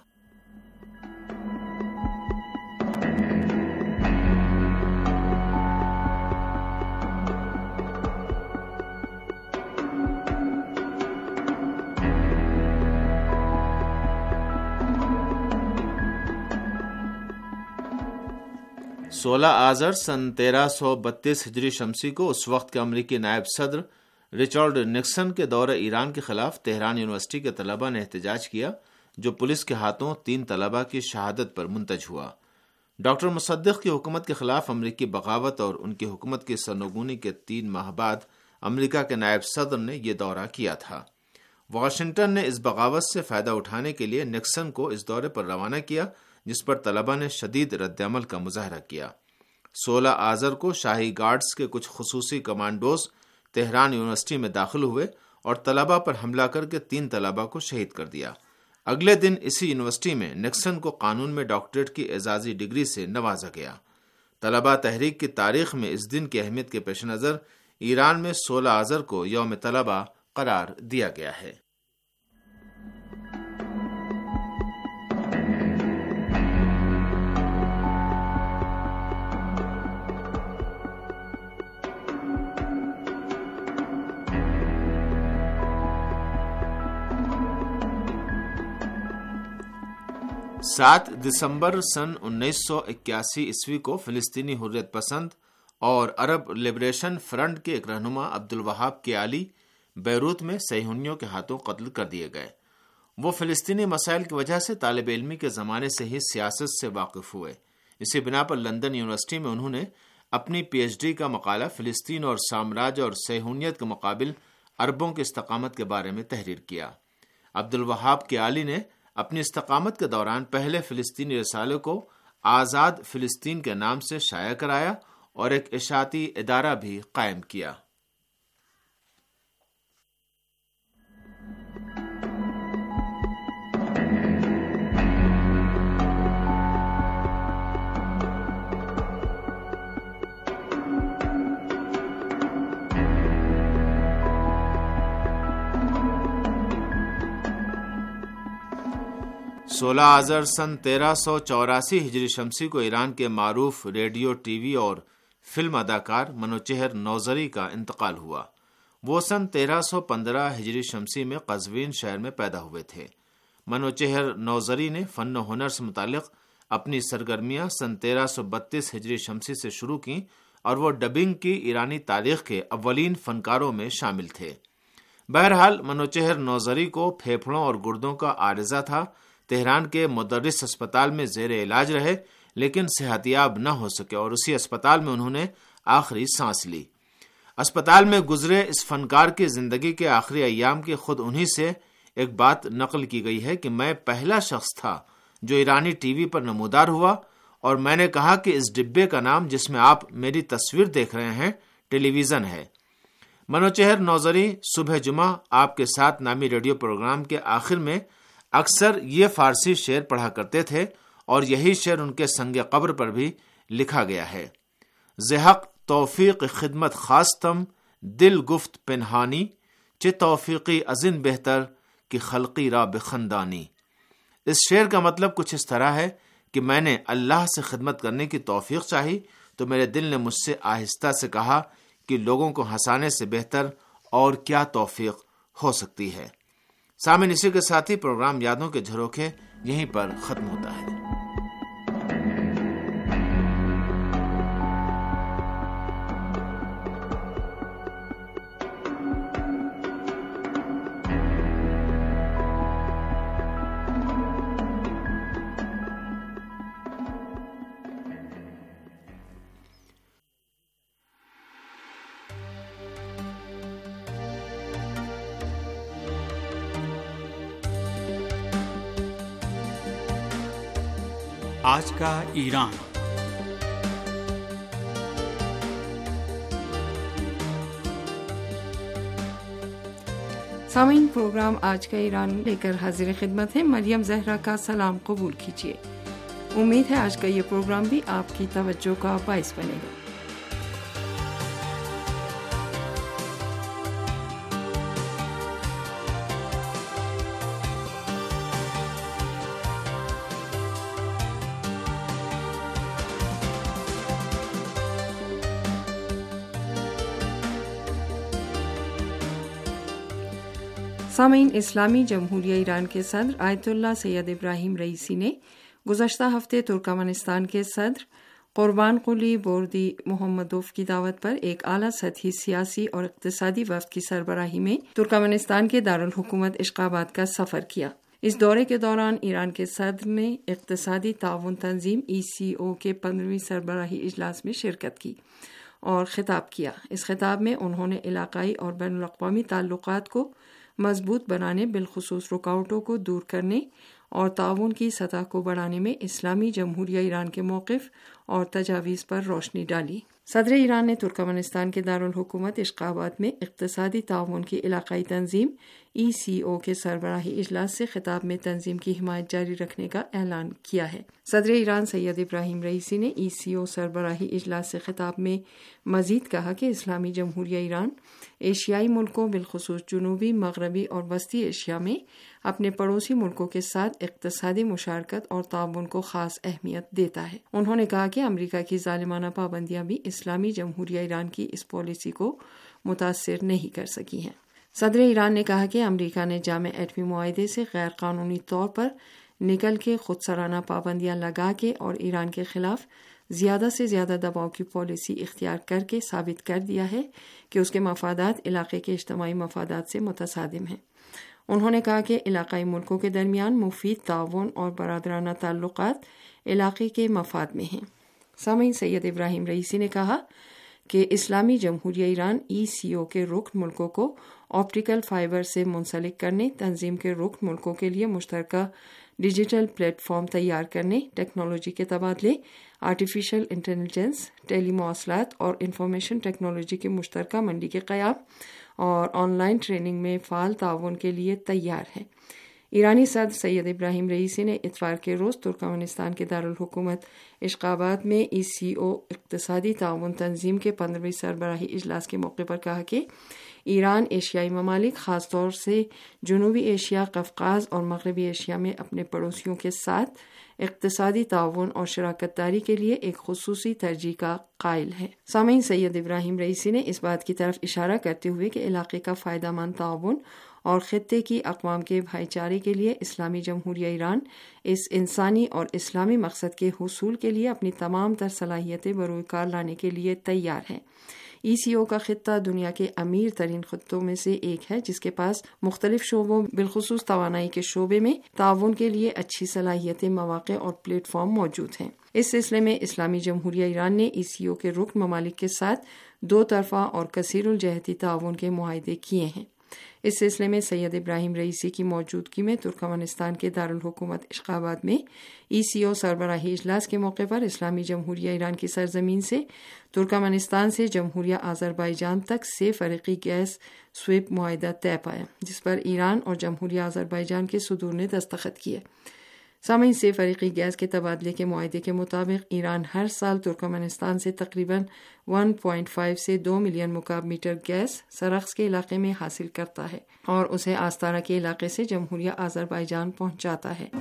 سولہ آذر سن تیرہ سو بتیس ہجری شمسی کو اس وقت کے امریکی نائب صدر رچرڈ نکسن کے دورہ ایران کے خلاف تہران یونیورسٹی کے طلباء نے احتجاج کیا، جو پولیس کے ہاتھوں تین طلباء کی شہادت پر منتج ہوا۔ ڈاکٹر مصدق کی حکومت کے خلاف امریکی بغاوت اور ان کی حکومت کی سرنگونی کے تین ماہ بعد امریکہ کے نائب صدر نے یہ دورہ کیا تھا۔ واشنگٹن نے اس بغاوت سے فائدہ اٹھانے کے لیے نکسن کو اس دورے پر روانہ کیا، جس پر طلباء نے شدید رد عمل کا مظاہرہ کیا۔ سولہ آذر کو شاہی گارڈز کے کچھ خصوصی کمانڈوز تہران یونیورسٹی میں داخل ہوئے اور طلباء پر حملہ کر کے تین طلباء کو شہید کر دیا۔ اگلے دن اسی یونیورسٹی میں نکسن کو قانون میں ڈاکٹریٹ کی اعزازی ڈگری سے نوازا گیا۔ طلباء تحریک کی تاریخ میں اس دن کی اہمیت کے پیش نظر ایران میں سولہ آذر کو یوم طلباء قرار دیا گیا ہے۔ سات دسمبر سن انیس سو اکیاسی عیسوی کو فلسطینی حریت پسند اور عرب لبریشن فرنٹ کے ایک رہنما عبدالوہاب کیالی بیروت میں صہیونیوں کے ہاتھوں قتل کر دیے گئے۔ وہ فلسطینی مسائل کی وجہ سے طالب علمی کے زمانے سے ہی سیاست سے واقف ہوئے۔ اسی بنا پر لندن یونیورسٹی میں انہوں نے اپنی پی ایچ ڈی کا مقالہ فلسطین اور سامراج اور صہیونیت کے مقابل عربوں کی استقامت کے بارے میں تحریر کیا۔ عبدالوہاب کیالی نے اپنی استقامت کے دوران پہلے فلسطینی رسالے کو آزاد فلسطین کے نام سے شائع کرایا اور ایک اشاعتی ادارہ بھی قائم کیا۔ سولہ آذر سن تیرہ سو چوراسی ہجری شمسی کو ایران کے معروف ریڈیو، ٹی وی اور فلم اداکار منوچہر نوذری کا انتقال ہوا۔ وہ سن تیرہ سو پندرہ ہجری شمسی میں قزوین شہر میں پیدا ہوئے تھے۔ منوچہر نوذری نے فن و ہنر سے متعلق اپنی سرگرمیاں سن تیرہ سو بتیس ہجری شمسی سے شروع کی اور وہ ڈبنگ کی ایرانی تاریخ کے اولین فنکاروں میں شامل تھے۔ بہرحال منوچہر نوذری کو پھیپھڑوں اور گردوں کا عارضہ تھا۔ تہران کے مدرس اسپتال میں زیر علاج رہے لیکن صحتیاب نہ ہو سکے اور اسی اسپتال میں انہوں نے آخری سانس لی۔ اسپتال میں گزرے اس فنکار کی زندگی کے آخری ایام کی خود انہی سے ایک بات نقل کی گئی ہے کہ میں پہلا شخص تھا جو ایرانی ٹی وی پر نمودار ہوا اور میں نے کہا کہ اس ڈبے کا نام جس میں آپ میری تصویر دیکھ رہے ہیں ٹیلی ویژن ہے۔ منوچہر نوذری صبح جمعہ آپ کے ساتھ نامی ریڈیو پروگرام کے آخر میں اکثر یہ فارسی شعر پڑھا کرتے تھے اور یہی شعر ان کے سنگ قبر پر بھی لکھا گیا ہے۔ زحق توفیق خدمت خواستم دل گفت پنہانی، چہ توفیقی ازن بہتر کہ خلقی را بخندانی۔ اس شعر کا مطلب کچھ اس طرح ہے کہ میں نے اللہ سے خدمت کرنے کی توفیق چاہی تو میرے دل نے مجھ سے آہستہ سے کہا کہ لوگوں کو ہنسانے سے بہتر اور کیا توفیق ہو سکتی ہے۔ سامعین، اسی کے ساتھ ہی پروگرام یادوں کے جھروکے یہیں پر ختم ہوتا ہے۔ آج کا ایران۔ سامعین، پروگرام آج کا ایران لے کر حاضر خدمت ہے۔ مریم زہرا کا سلام قبول کیجیے۔ امید ہے آج کا یہ پروگرام بھی آپ کی توجہ کا باعث بنے گا۔ سامعین، اسلامی جمہوریہ ایران کے صدر آیت اللہ سید ابراہیم رئیسی نے گزشتہ ہفتے ترکمانستان کے صدر قربان قلی بوردی محمدوف کی دعوت پر ایک اعلیٰ سطحی سیاسی اور اقتصادی وفد کی سربراہی میں ترکمانستان کے دارالحکومت اشخاباد کا سفر کیا۔ اس دورے کے دوران ایران کے صدر نے اقتصادی تعاون تنظیم ای سی او کے پندرہویں سربراہی اجلاس میں شرکت کی اور خطاب کیا۔ اس خطاب میں انہوں نے علاقائی اور بین الاقوامی تعلقات کو مضبوط بنانے، بالخصوص رکاوٹوں کو دور کرنے اور تعاون کی سطح کو بڑھانے میں اسلامی جمہوریہ ایران کے موقف اور تجاویز پر روشنی ڈالی۔ صدر ایران نے ترکمانستان کے دارالحکومت اشخاباد میں اقتصادی تعاون کی علاقائی تنظیم ای سی او کے سربراہی اجلاس سے خطاب میں تنظیم کی حمایت جاری رکھنے کا اعلان کیا ہے۔ صدر ایران سید ابراہیم رئیسی نے ای سی او سربراہی اجلاس سے خطاب میں مزید کہا کہ اسلامی جمہوریہ ایران ایشیائی ملکوں، بالخصوص جنوبی، مغربی اور وسطی ایشیا میں اپنے پڑوسی ملکوں کے ساتھ اقتصادی مشارکت اور تعاون کو خاص اہمیت دیتا ہے۔ انہوں نے کہا کہ امریکہ کی ظالمانہ پابندیاں بھی اسلامی جمہوریہ ایران کی اس پالیسی کو متاثر نہیں کر سکی ہیں۔ صدر ایران نے کہا کہ امریکہ نے جامع ایٹمی معاہدے سے غیر قانونی طور پر نکل کے خود سرانہ پابندیاں لگا کے اور ایران کے خلاف زیادہ سے زیادہ دباؤ کی پالیسی اختیار کر کے ثابت کر دیا ہے کہ اس کے مفادات علاقے کے اجتماعی مفادات سے متصادم ہیں۔ انہوں نے کہا کہ علاقائی ملکوں کے درمیان مفید تعاون اور برادرانہ تعلقات علاقے کے مفاد میں ہیں۔ سامعین، سید ابراہیم رئیسی نے کہا کہ اسلامی جمہوریہ ایران ای سی او کے رکن ملکوں کو آپٹیکل فائبر سے منسلک کرنے، تنظیم کے رکن ملکوں کے لیے مشترکہ ڈیجیٹل پلیٹ فارم تیار کرنے، ٹیکنالوجی کے تبادلے، آرٹیفیشل انٹیلیجنس، ٹیلی مواصلات اور انفارمیشن ٹیکنالوجی کی مشترکہ منڈی کے قیام اور آن لائن ٹریننگ میں فعال تعاون کے لیے تیار ہے۔ ایرانی صدر سید ابراہیم رئیسی نے اتوار کے روز ترکمانستان کے دارالحکومت اشخاباد میں ای سی او اقتصادی تعاون تنظیم کے پندرہویں سربراہی اجلاس کے موقع پر کہا کہ ایران ایشیائی ممالک، خاص طور سے جنوبی ایشیا، قفقاز اور مغربی ایشیا میں اپنے پڑوسیوں کے ساتھ اقتصادی تعاون اور شراکت داری کے لیے ایک خصوصی ترجیح کا قائل ہے۔ سامعین، سید ابراہیم رئیسی نے اس بات کی طرف اشارہ کرتے ہوئے کہ علاقے کا فائدہ مند تعاون اور خطے کی اقوام کے بھائی چارے کے لیے اسلامی جمہوریہ ایران اس انسانی اور اسلامی مقصد کے حصول کے لیے اپنی تمام تر صلاحیتیں بروئے کار لانے کے لیے تیار ہے۔ ای سی او کا خطہ دنیا کے امیر ترین خطوں میں سے ایک ہے، جس کے پاس مختلف شعبوں، بالخصوص توانائی کے شعبے میں تعاون کے لیے اچھی صلاحیتیں، مواقع اور پلیٹ فارم موجود ہیں۔ اس سلسلے میں اسلامی جمہوریہ ایران نے ای سی او کے رکن ممالک کے ساتھ دو طرفہ اور کثیر الجہتی تعاون کے معاہدے کیے ہیں۔ اس سلسلے میں سید ابراہیم رئیسی کی موجودگی میں ترکمانستان کے دارالحکومت اشخاباد میں ای سی او سربراہی اجلاس کے موقع پر اسلامی جمہوریہ ایران کی سرزمین سے ترکمانستان سے جمہوریہ آذربائیجان تک سے فریقی گیس سویپ معاہدہ طے پایا، جس پر ایران اور جمہوریہ آذربائیجان کے صدور نے دستخط کیے۔ سامعین، سے فریقی گیس کے تبادلے کے معاہدے کے مطابق ایران ہر سال ترکمانستان سے تقریباً ایک پوائنٹ پانچ سے دو ملین مکعب میٹر گیس سرخس کے علاقے میں حاصل کرتا ہے اور اسے آستارا کے علاقے سے جمہوریہ آذربائیجان پہنچاتا ہے۔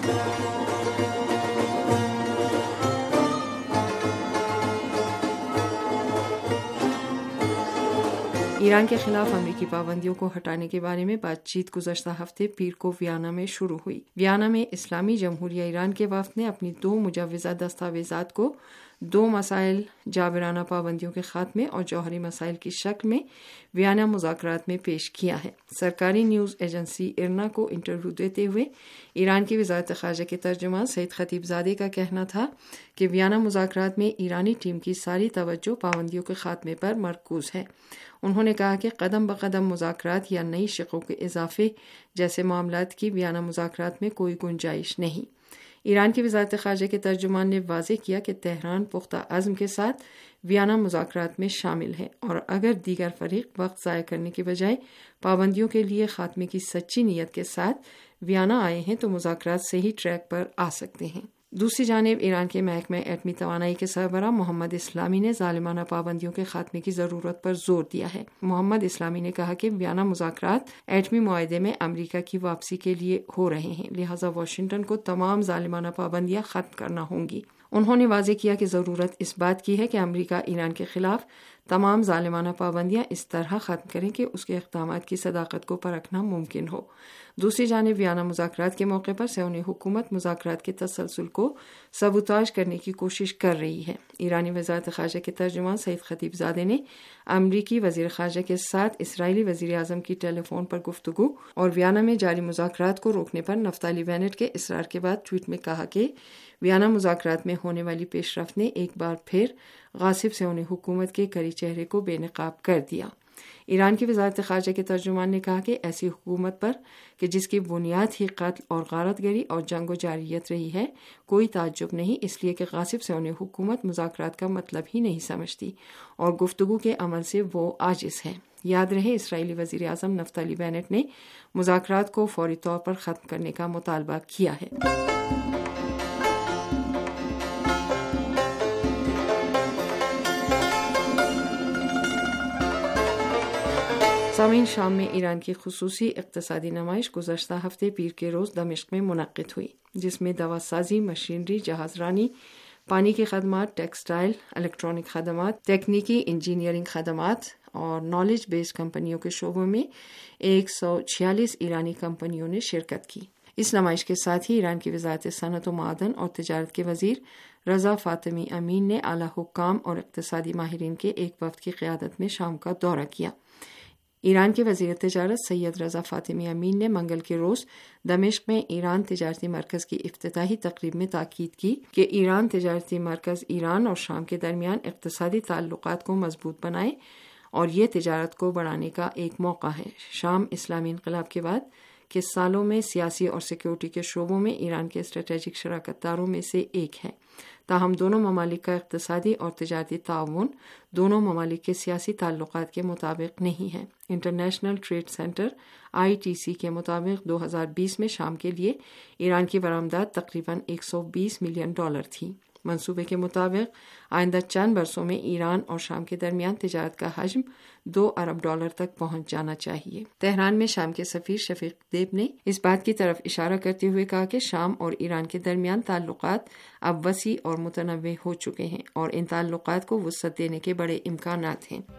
ایران کے خلاف امریکی پابندیوں کو ہٹانے کے بارے میں بات چیت گزشتہ ہفتے پیر کو ویانا میں شروع ہوئی۔ ویانا میں اسلامی جمہوریہ ایران کے وفد نے اپنی دو مجوزہ دستاویزات کو دو مسائل، جابرانہ پابندیوں کے خاتمے اور جوہری مسائل کی شکل میں ویانا مذاکرات میں پیش کیا ہے۔ سرکاری نیوز ایجنسی ارنا کو انٹرویو دیتے ہوئے ایران کی وزارت خارجہ کے ترجمان سعید خطیب زادے کا کہنا تھا کہ ویانا مذاکرات میں ایرانی ٹیم کی ساری توجہ پابندیوں کے خاتمے پر مرکوز ہے۔ انہوں نے کہا کہ قدم بقدم مذاکرات یا نئی شقوں کے اضافے جیسے معاملات کی ویانا مذاکرات میں کوئی گنجائش نہیں۔ ایران کی وزارت خارجہ کے ترجمان نے واضح کیا کہ تہران پختہ عزم کے ساتھ ویانا مذاکرات میں شامل ہے اور اگر دیگر فریق وقت ضائع کرنے کے بجائے پابندیوں کے لیے خاتمے کی سچی نیت کے ساتھ ویانا آئے ہیں تو مذاکرات صحیح ٹریک پر آ سکتے ہیں۔ دوسری جانب ایران کے محکمہ ایٹمی توانائی کے سربراہ محمد اسلامی نے ظالمانہ پابندیوں کے خاتمے کی ضرورت پر زور دیا ہے۔ محمد اسلامی نے کہا کہ ویانا مذاکرات ایٹمی معاہدے میں امریکہ کی واپسی کے لیے ہو رہے ہیں، لہٰذا واشنگٹن کو تمام ظالمانہ پابندیاں ختم کرنا ہوں گی۔ انہوں نے واضح کیا کہ ضرورت اس بات کی ہے کہ امریکہ ایران کے خلاف تمام ظالمانہ پابندیاں اس طرح ختم کریں کہ اس کے اقدامات کی صداقت کو پرکھنا ممکن ہو۔ دوسری جانب ویانا مذاکرات کے موقع پر صہیونی حکومت مذاکرات کے تسلسل کو سبوتاژ کرنے کی کوشش کر رہی ہے۔ ایرانی وزارت خارجہ کے ترجمان سعید خطیب زادے نے امریکی وزیر خارجہ کے ساتھ اسرائیلی وزیر اعظم کی ٹیلی فون پر گفتگو اور ویانا میں جاری مذاکرات کو روکنے پر نفتالی بینٹ کے اصرار کے بعد ٹویٹ میں کہا کہ ویانا مذاکرات میں ہونے والی پیش رفت نے ایک بار پھر غاصب صہیونی حکومت کے کڑی چہرے کو بے نقاب کر دیا۔ ایران کی وزارت خارجہ کے ترجمان نے کہا کہ ایسی حکومت پر کہ جس کی بنیاد ہی قتل اور غارت گری اور جنگ و جارحیت رہی ہے کوئی تعجب نہیں، اس لیے کہ غاصب صہیونی حکومت مذاکرات کا مطلب ہی نہیں سمجھتی اور گفتگو کے عمل سے وہ عاجز ہے۔ یاد رہے اسرائیلی وزیر اعظم نفتالی بینٹ نے مذاکرات کو فوری طور پر ختم کرنے کا مطالبہ کیا ہے۔ سامعین، شام میں ایران کی خصوصی اقتصادی نمائش گزشتہ ہفتے پیر کے روز دمشق میں منعقد ہوئی، جس میں دوا سازی، مشینری، جہاز رانی، پانی کی خدمات، ٹیکسٹائل، الیکٹرانک خدمات، تکنیکی انجینئرنگ خدمات اور نالج بیسڈ کمپنیوں کے شعبوں میں ایک سو چھیالیس ایرانی کمپنیوں نے شرکت کی۔ اس نمائش کے ساتھ ہی ایران کی وزارت صنعت و معدن اور تجارت کے وزیر رضا فاطمی امین نے اعلیٰ حکام اور اقتصادی ماہرین کے ایک وفد کی قیادت میں شام کا دورہ کیا۔ ایران کے وزیر تجارت سید رضا فاطمی امین نے منگل کے روز دمشق میں ایران تجارتی مرکز کی افتتاحی تقریب میں تاکید کی کہ ایران تجارتی مرکز ایران اور شام کے درمیان اقتصادی تعلقات کو مضبوط بنائے اور یہ تجارت کو بڑھانے کا ایک موقع ہے۔ شام اسلامی انقلاب کے بعد کے سالوں میں سیاسی اور سیکیورٹی کے شعبوں میں ایران کے اسٹریٹجک شراکت داروں میں سے ایک ہے، تاہم دونوں ممالک کا اقتصادی اور تجارتی تعاون دونوں ممالک کے سیاسی تعلقات کے مطابق نہیں ہے۔ International trade centre I T C کے مطابق دو ہزار بیس میں شام کے لیے ایران کی برآمدات تقریباً ایک سو بیس ملین ڈالر تھی۔ منصوبے کے مطابق آئندہ چند برسوں میں ایران اور شام کے درمیان تجارت کا حجم دو ارب ڈالر تک پہنچ جانا چاہیے۔ تہران میں شام کے سفیر شفیق دیب نے اس بات کی طرف اشارہ کرتے ہوئے کہا کہ شام اور ایران کے درمیان تعلقات اب وسیع اور متنوع ہو چکے ہیں اور ان تعلقات کو وسعت دینے کے بڑے امکانات ہیں۔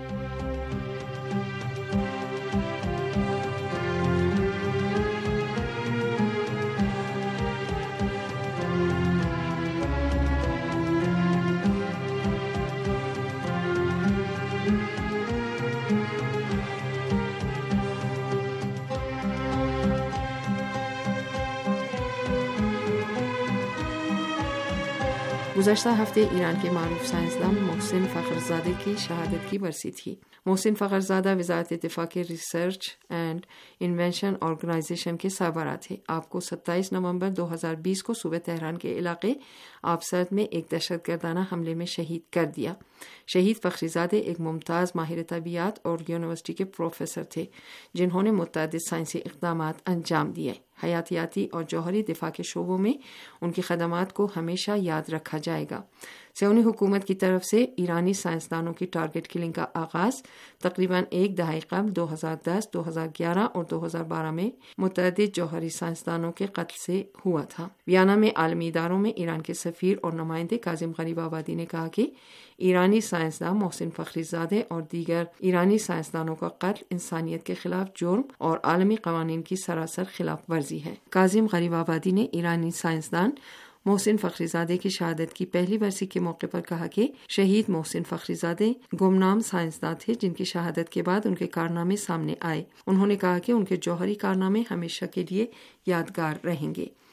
گزشتہ ہفتے ایران کے معروف سائنسدان محسن فخرزادہ کی شہادت کی برسی تھی۔ محسن فخرزادہ وزارت دفاع کے ریسرچ اینڈ انوینشن آرگنائزیشن کے سربراہ تھے۔ آپ کو ستائیس نومبر دو ہزار بیس کو صوبہ تہران کے علاقے آبسرد میں ایک دہشت گردانہ حملے میں شہید کر دیا۔ شہید فخرزادہ ایک ممتاز ماہر طبیعیات اور یونیورسٹی کے پروفیسر تھے، جنہوں نے متعدد سائنسی اقدامات انجام دیے۔ حیاتیاتی اور جوہری دفاع کے شعبوں میں ان کی خدمات کو ہمیشہ یاد رکھا جائے گا۔ صہیونی حکومت کی طرف سے ایرانی سائنسدانوں کی ٹارگٹ کلنگ کا آغاز تقریباً ایک دہائی قبل دو ہزار دس، دو ہزار گیارہ اور دو ہزار بارہ میں متعدد جوہری سائنسدانوں کے قتل سے ہوا تھا۔ ویانا میں عالمی اداروں میں ایران کے سفیر اور نمائندے کاظم غریب آبادی نے کہا کہ ایرانی سائنسدان محسن فخرزادہ اور دیگر ایرانی سائنسدانوں کا قتل انسانیت کے خلاف جرم اور عالمی قوانین کی سراسر خلاف ورزی ہے۔ کاظم غریب آبادی نے ایرانی سائنسدان محسن فخرزادہ کی شہادت کی پہلی برسی کے موقع پر کہا کہ شہید محسن فخرزادہ گمنام سائنسداں تھے جن کی شہادت کے بعد ان کے کارنامے سامنے آئے۔ انہوں نے کہا کہ ان کے جوہری کارنامے ہمیشہ کے لیے یادگار رہیں گے۔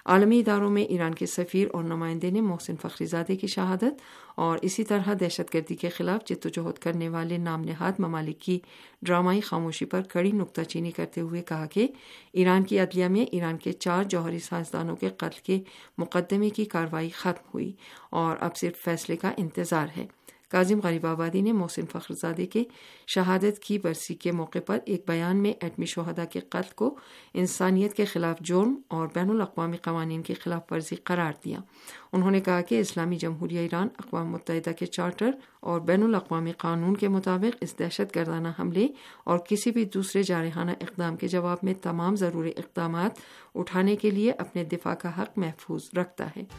عالمی اداروں میں ایران کے سفیر اور نمائندے نے محسن فخری زادے کی شہادت اور اسی طرح دہشت گردی کے خلاف جدوجہد کرنے والے نام نہاد ممالک کی ڈرامائی خاموشی پر کڑی نکتہ چینی کرتے ہوئے کہا کہ ایران کی عدلیہ میں ایران کے چار جوہری سائنسدانوں کے قتل کے مقدمے کی کارروائی ختم ہوئی اور اب صرف فیصلے کا انتظار ہے۔ کاظم غریب آبادی نے محسن فخرزادے کے شہادت کی برسی کے موقع پر ایک بیان میں ایٹمی شہداء کے قتل کو انسانیت کے خلاف جرم اور بین الاقوامی قوانین کی خلاف ورزی قرار دیا۔ انہوں نے کہا کہ اسلامی جمہوریہ ایران اقوام متحدہ کے چارٹر اور بین الاقوامی قانون کے مطابق اس دہشت گردانہ حملے اور کسی بھی دوسرے جارحانہ اقدام کے جواب میں تمام ضروری اقدامات اٹھانے کے لیے اپنے دفاع کا حق محفوظ رکھتا ہے۔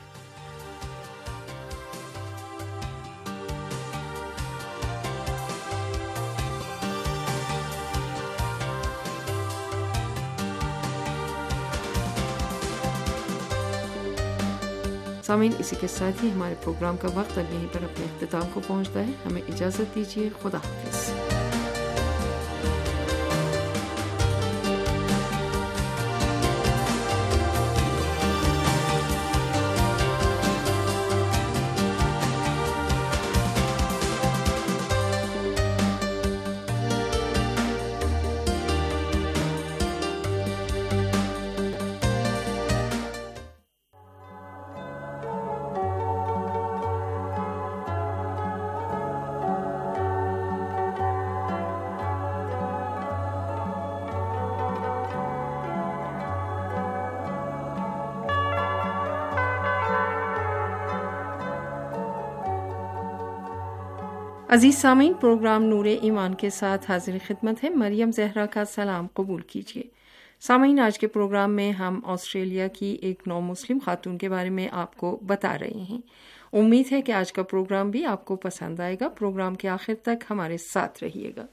سامعین، اسی کے ساتھ ہی ہمارے پروگرام کا وقت اب یہیں پر اپنے اختتام کو پہنچتا ہے۔ ہمیں اجازت دیجیے، خدا حافظ۔ عزیز سامعین، پروگرام نور ایمان کے ساتھ حاضر خدمت ہے۔ مریم زہرا کا سلام قبول کیجیے۔ سامعین، آج کے پروگرام میں ہم آسٹریلیا کی ایک نو مسلم خاتون کے بارے میں آپ کو بتا رہے ہیں۔ امید ہے کہ آج کا پروگرام بھی آپ کو پسند آئے گا۔ پروگرام کے آخر تک ہمارے ساتھ رہیے گا۔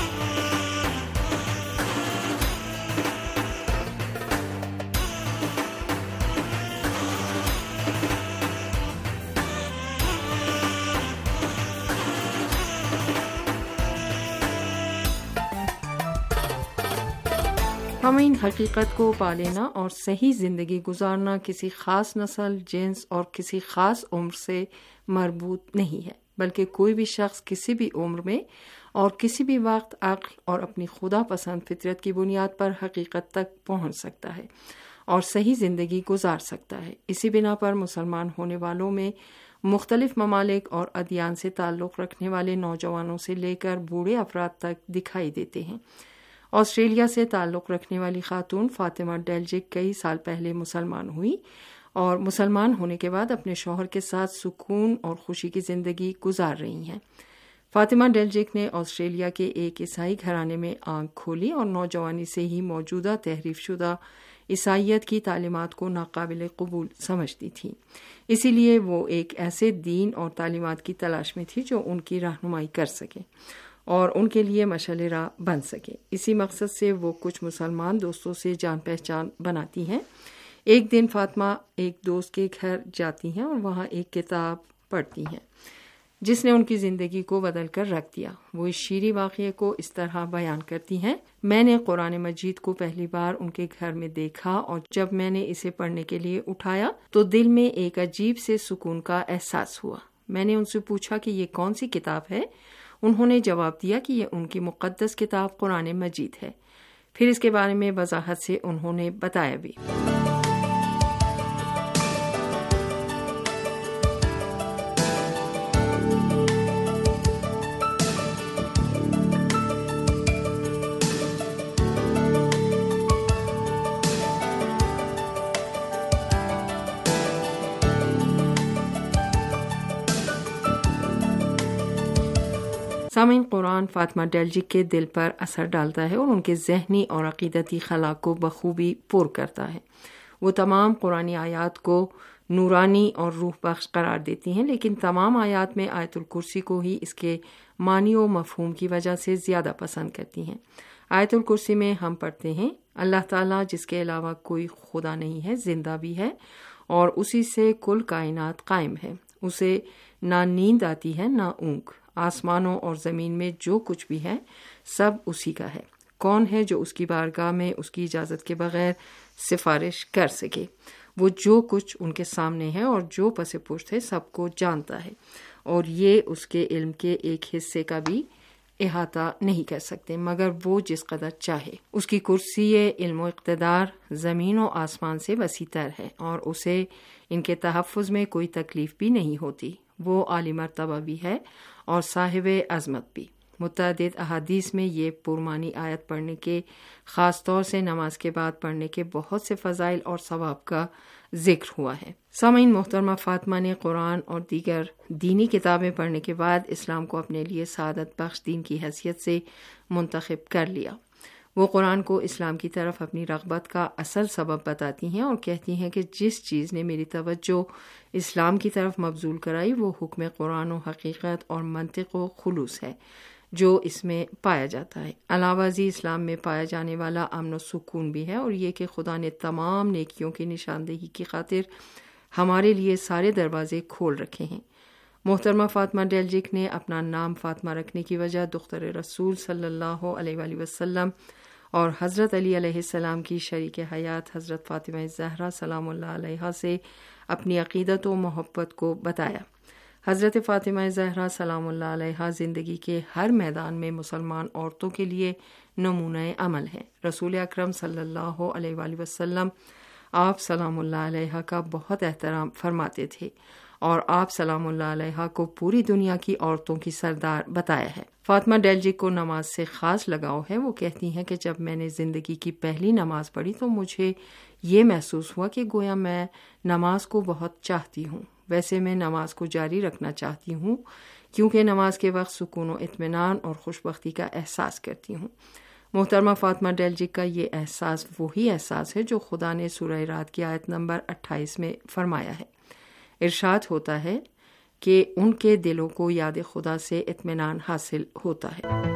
ہمیں حقیقت کو پا لینا اور صحیح زندگی گزارنا کسی خاص نسل، جنس اور کسی خاص عمر سے مربوط نہیں ہے، بلکہ کوئی بھی شخص کسی بھی عمر میں اور کسی بھی وقت عقل اور اپنی خدا پسند فطرت کی بنیاد پر حقیقت تک پہنچ سکتا ہے اور صحیح زندگی گزار سکتا ہے۔ اسی بنا پر مسلمان ہونے والوں میں مختلف ممالک اور ادیان سے تعلق رکھنے والے نوجوانوں سے لے کر بوڑھے افراد تک دکھائی دیتے ہیں۔ آسٹریلیا سے تعلق رکھنے والی خاتون فاطمہ ڈیلجک کئی سال پہلے مسلمان ہوئی اور مسلمان ہونے کے بعد اپنے شوہر کے ساتھ سکون اور خوشی کی زندگی گزار رہی ہیں۔ فاطمہ ڈیلجک نے آسٹریلیا کے ایک عیسائی گھرانے میں آنکھ کھولی اور نوجوانی سے ہی موجودہ تحریف شدہ عیسائیت کی تعلیمات کو ناقابل قبول سمجھتی تھی۔ اسی لیے وہ ایک ایسے دین اور تعلیمات کی تلاش میں تھی جو ان کی رہنمائی کر سکے اور ان کے لیے مشعل راہ بن سکے۔ اسی مقصد سے وہ کچھ مسلمان دوستوں سے جان پہچان بناتی ہیں۔ ایک دن فاطمہ ایک دوست کے گھر جاتی ہیں اور وہاں ایک کتاب پڑھتی ہیں جس نے ان کی زندگی کو بدل کر رکھ دیا۔ وہ اس شیریں واقعے کو اس طرح بیان کرتی ہیں: میں نے قرآن مجید کو پہلی بار ان کے گھر میں دیکھا اور جب میں نے اسے پڑھنے کے لیے اٹھایا تو دل میں ایک عجیب سے سکون کا احساس ہوا۔ میں نے ان سے پوچھا کہ یہ کون سی کتاب ہے؟ انہوں نے جواب دیا کہ یہ ان کی مقدس کتاب قرآن مجید ہے۔ پھر اس کے بارے میں وضاحت سے انہوں نے بتایا بھی۔ سامعین، قرآن فاطمہ ڈیلجک کے دل پر اثر ڈالتا ہے اور ان کے ذہنی اور عقیدتی خلا کو بخوبی پر کرتا ہے۔ وہ تمام قرآنی آیات کو نورانی اور روح بخش قرار دیتی ہیں، لیکن تمام آیات میں آیت الکرسی کو ہی اس کے معنی و مفہوم کی وجہ سے زیادہ پسند کرتی ہیں۔ آیت الکرسی میں ہم پڑھتے ہیں: اللہ تعالیٰ جس کے علاوہ کوئی خدا نہیں ہے زندہ بھی ہے اور اسی سے کل کائنات قائم ہے۔ اسے نہ نیند آتی ہے نہ اونگ۔ آسمانوں اور زمین میں جو کچھ بھی ہے سب اسی کا ہے۔ کون ہے جو اس کی بارگاہ میں اس کی اجازت کے بغیر سفارش کر سکے؟ وہ جو کچھ ان کے سامنے ہے اور جو پس پشت ہے سب کو جانتا ہے، اور یہ اس کے علم کے ایک حصے کا بھی احاطہ نہیں کر سکتے مگر وہ جس قدر چاہے۔ اس کی کرسی علم و اقتدار زمین و آسمان سے وسیع تر ہے، اور اسے ان کے تحفظ میں کوئی تکلیف بھی نہیں ہوتی۔ وہ عالی مرتبہ بھی ہے اور صاحب عظمت بھی۔ متعدد احادیث میں یہ پرمانی آیت پڑھنے کے، خاص طور سے نماز کے بعد پڑھنے کے بہت سے فضائل اور ثواب کا ذکر ہوا ہے۔ سامعین، محترمہ فاطمہ نے قرآن اور دیگر دینی کتابیں پڑھنے کے بعد اسلام کو اپنے لیے سعادت بخش دین کی حیثیت سے منتخب کر لیا۔ وہ قرآن کو اسلام کی طرف اپنی رغبت کا اصل سبب بتاتی ہیں اور کہتی ہیں کہ جس چیز نے میری توجہ اسلام کی طرف مبذول کرائی وہ حکم قرآن و حقیقت اور منطق و خلوص ہے جو اس میں پایا جاتا ہے۔ علاوہ ازیں اسلام میں پایا جانے والا امن و سکون بھی ہے، اور یہ کہ خدا نے تمام نیکیوں کی نشاندہی کی خاطر ہمارے لیے سارے دروازے کھول رکھے ہیں۔ محترمہ فاطمہ ڈیلجک نے اپنا نام فاطمہ رکھنے کی وجہ دختر رسول صلی اللہ علیہ وآلہ وسلم اور حضرت علی علیہ السلام کی شریک حیات حضرت فاطمہ زہرا سلام اللہ علیہا سے اپنی عقیدت و محبت کو بتایا۔ حضرت فاطمہ زہرا سلام اللہ علیہا زندگی کے ہر میدان میں مسلمان عورتوں کے لیے نمونہ عمل ہے۔ رسول اکرم صلی اللہ علیہ وآلہ وسلم آپ سلام اللہ علیہا کا بہت احترام فرماتے تھے، اور آپ سلام اللہ علیہا کو پوری دنیا کی عورتوں کی سردار بتایا ہے۔ فاطمہ ڈیلجک کو نماز سے خاص لگاؤ ہے۔ وہ کہتی ہیں کہ جب میں نے زندگی کی پہلی نماز پڑھی تو مجھے یہ محسوس ہوا کہ گویا میں نماز کو بہت چاہتی ہوں۔ ویسے میں نماز کو جاری رکھنا چاہتی ہوں کیونکہ نماز کے وقت سکون و اطمینان اور خوشبختی کا احساس کرتی ہوں۔ محترمہ فاطمہ ڈیلجک کا یہ احساس وہی احساس ہے جو خدا نے سورہ رات کی آیت نمبر اٹھائیس میں فرمایا ہے۔ ارشاد ہوتا ہے کہ ان کے دلوں کو یاد خدا سے اطمینان حاصل ہوتا ہے۔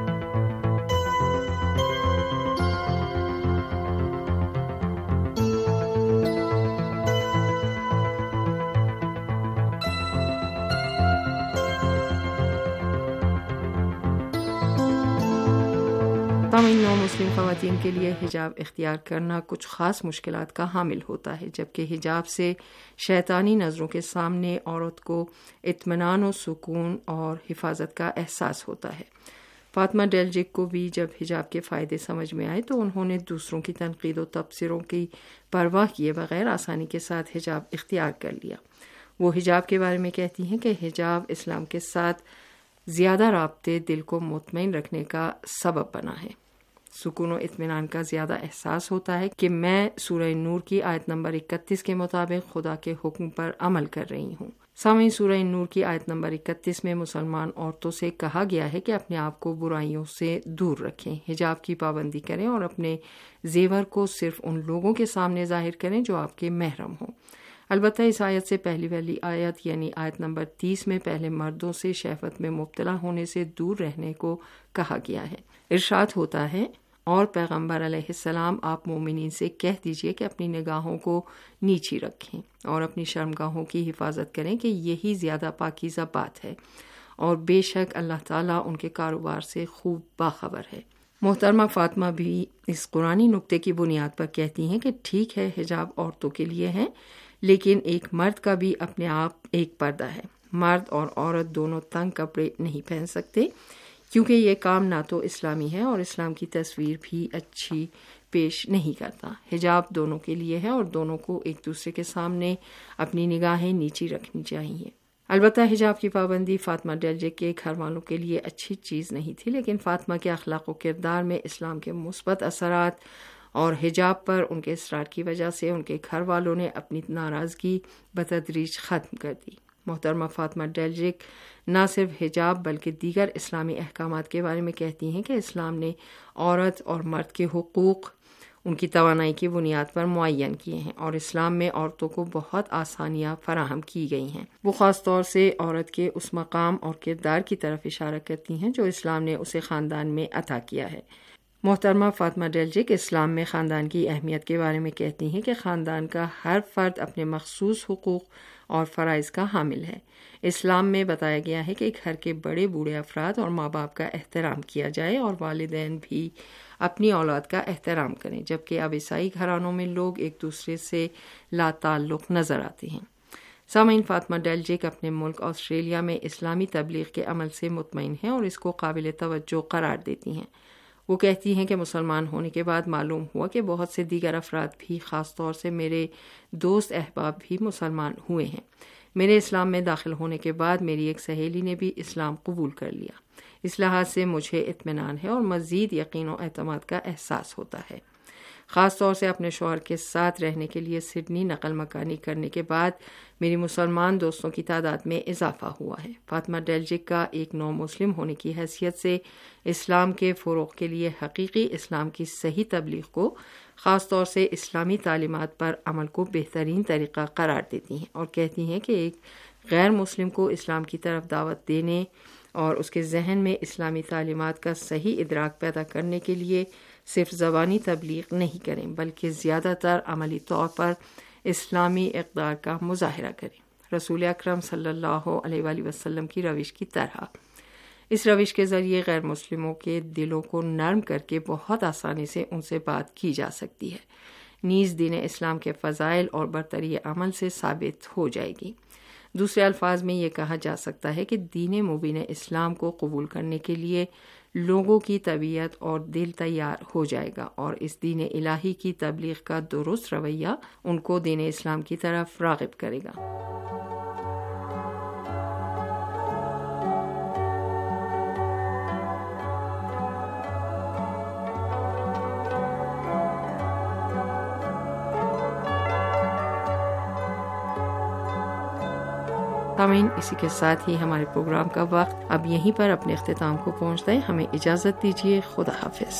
تمام نو مسلم خواتین کے لیے حجاب اختیار کرنا کچھ خاص مشکلات کا حامل ہوتا ہے، جبکہ حجاب سے شیطانی نظروں کے سامنے عورت کو اطمینان و سکون اور حفاظت کا احساس ہوتا ہے۔ فاطمہ ڈیلجک کو بھی جب حجاب کے فائدے سمجھ میں آئے تو انہوں نے دوسروں کی تنقید و تبصروں کی پرواہ کیے بغیر آسانی کے ساتھ حجاب اختیار کر لیا۔ وہ حجاب کے بارے میں کہتی ہیں کہ حجاب اسلام کے ساتھ زیادہ رابطے دل کو مطمئن رکھنے کا سبب بنا ہے۔ سکون و اطمینان کا زیادہ احساس ہوتا ہے کہ میں سورہ نور کی آیت نمبر اکتیس کے مطابق خدا کے حکم پر عمل کر رہی ہوں۔ سامعین، سورہ نور کی آیت نمبر اکتیس میں مسلمان عورتوں سے کہا گیا ہے کہ اپنے آپ کو برائیوں سے دور رکھیں، حجاب کی پابندی کریں اور اپنے زیور کو صرف ان لوگوں کے سامنے ظاہر کریں جو آپ کے محرم ہوں۔ البتہ اس آیت سے پہلی والی آیت یعنی آیت نمبر تیس میں پہلے مردوں سے شہوت میں مبتلا ہونے سے دور رہنے کو کہا گیا ہے۔ ارشاد ہوتا ہے، اور پیغمبر علیہ السلام آپ مومنین سے کہہ دیجئے کہ اپنی نگاہوں کو نیچی رکھیں اور اپنی شرمگاہوں کی حفاظت کریں کہ یہی زیادہ پاکیزہ بات ہے، اور بے شک اللہ تعالیٰ ان کے کاروبار سے خوب باخبر ہے۔ محترمہ فاطمہ بھی اس قرآنی نکتے کی بنیاد پر کہتی ہیں کہ ٹھیک ہے حجاب عورتوں کے لیے ہے، لیکن ایک مرد کا بھی اپنے آپ ایک پردہ ہے۔ مرد اور عورت دونوں تنگ کپڑے نہیں پہن سکتے کیونکہ یہ کام نہ تو اسلامی ہے اور اسلام کی تصویر بھی اچھی پیش نہیں کرتا۔ حجاب دونوں کے لیے ہے اور دونوں کو ایک دوسرے کے سامنے اپنی نگاہیں نیچی رکھنی چاہیے۔ البتہ حجاب کی پابندی فاطمہ ڈیلجک کے گھر والوں کے لیے اچھی چیز نہیں تھی، لیکن فاطمہ کے اخلاق و کردار میں اسلام کے مثبت اثرات اور حجاب پر ان کے اصرار کی وجہ سے ان کے گھر والوں نے اپنی ناراضگی بتدریج ختم کر دی۔ محترمہ فاطمہ ڈیلجک نہ صرف حجاب بلکہ دیگر اسلامی احکامات کے بارے میں کہتی ہیں کہ اسلام نے عورت اور مرد کے حقوق ان کی توانائی کی بنیاد پر معین کیے ہیں، اور اسلام میں عورتوں کو بہت آسانیاں فراہم کی گئی ہیں۔ وہ خاص طور سے عورت کے اس مقام اور کردار کی طرف اشارہ کرتی ہیں جو اسلام نے اسے خاندان میں عطا کیا ہے۔ محترمہ فاطمہ ڈیلجک اسلام میں خاندان کی اہمیت کے بارے میں کہتی ہیں کہ خاندان کا ہر فرد اپنے مخصوص حقوق اور فرائض کا حامل ہے۔ اسلام میں بتایا گیا ہے کہ گھر کے بڑے بوڑھے افراد اور ماں باپ کا احترام کیا جائے اور والدین بھی اپنی اولاد کا احترام کریں، جبکہ اب عیسائی گھرانوں میں لوگ ایک دوسرے سے لا تعلق نظر آتے ہیں۔ سامعین، فاطمہ ڈیلجک اپنے ملک آسٹریلیا میں اسلامی تبلیغ کے عمل سے مطمئن ہیں اور اس کو قابل توجہ قرار دیتی ہیں۔ وہ کہتی ہیں کہ مسلمان ہونے کے بعد معلوم ہوا کہ بہت سے دیگر افراد بھی، خاص طور سے میرے دوست احباب بھی مسلمان ہوئے ہیں۔ میرے اسلام میں داخل ہونے کے بعد میری ایک سہیلی نے بھی اسلام قبول کر لیا۔ اس لحاظ سے مجھے اطمینان ہے اور مزید یقین و اعتماد کا احساس ہوتا ہے۔ خاص طور سے اپنے شوہر کے ساتھ رہنے کے لیے سڈنی نقل مکانی کرنے کے بعد میری مسلمان دوستوں کی تعداد میں اضافہ ہوا ہے۔ فاطمہ ڈیلجک کا ایک نو مسلم ہونے کی حیثیت سے اسلام کے فروغ کے لیے حقیقی اسلام کی صحیح تبلیغ کو، خاص طور سے اسلامی تعلیمات پر عمل کو بہترین طریقہ قرار دیتی ہیں اور کہتی ہیں کہ ایک غیر مسلم کو اسلام کی طرف دعوت دینے اور اس کے ذہن میں اسلامی تعلیمات کا صحیح ادراک پیدا کرنے کے لیے صرف زبانی تبلیغ نہیں کریں، بلکہ زیادہ تر عملی طور پر اسلامی اقدار کا مظاہرہ کریں، رسول اکرم صلی اللہ علیہ وآلہ وسلم کی روش کی طرح۔ اس روش کے ذریعے غیر مسلموں کے دلوں کو نرم کر کے بہت آسانی سے ان سے بات کی جا سکتی ہے، نیز دین اسلام کے فضائل اور برتری عمل سے ثابت ہو جائے گی۔ دوسرے الفاظ میں یہ کہا جا سکتا ہے کہ دین مبین اسلام کو قبول کرنے کے لیے لوگوں کی طبیعت اور دل تیار ہو جائے گا، اور اس دین الہی کی تبلیغ کا درست رویہ ان کو دین اسلام کی طرف راغب کرے گا۔ سامعین، اسی کے ساتھ ہی ہمارے پروگرام کا وقت اب یہیں پر اپنے اختتام کو پہنچتا ہے۔ ہمیں اجازت دیجیے، خدا حافظ۔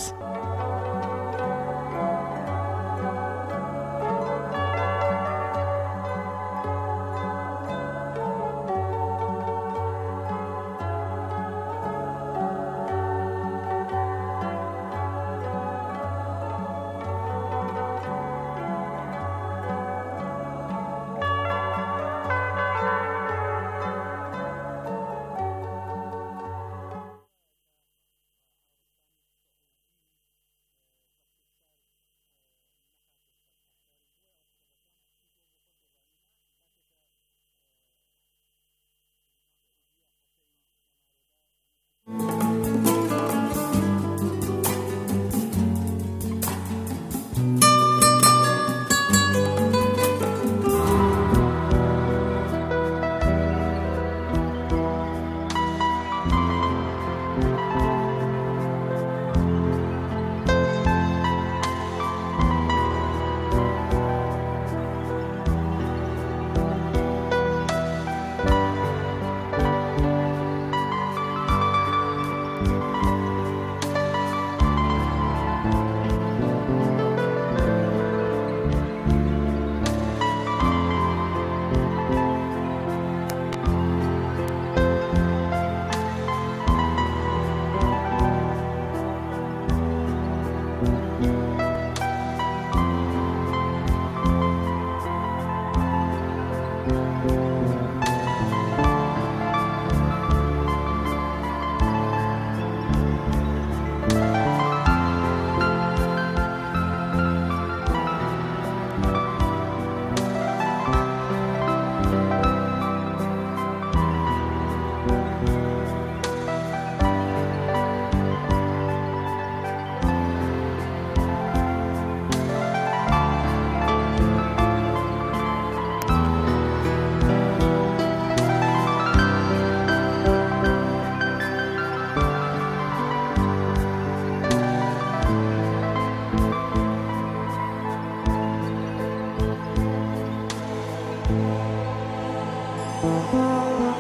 Thank you.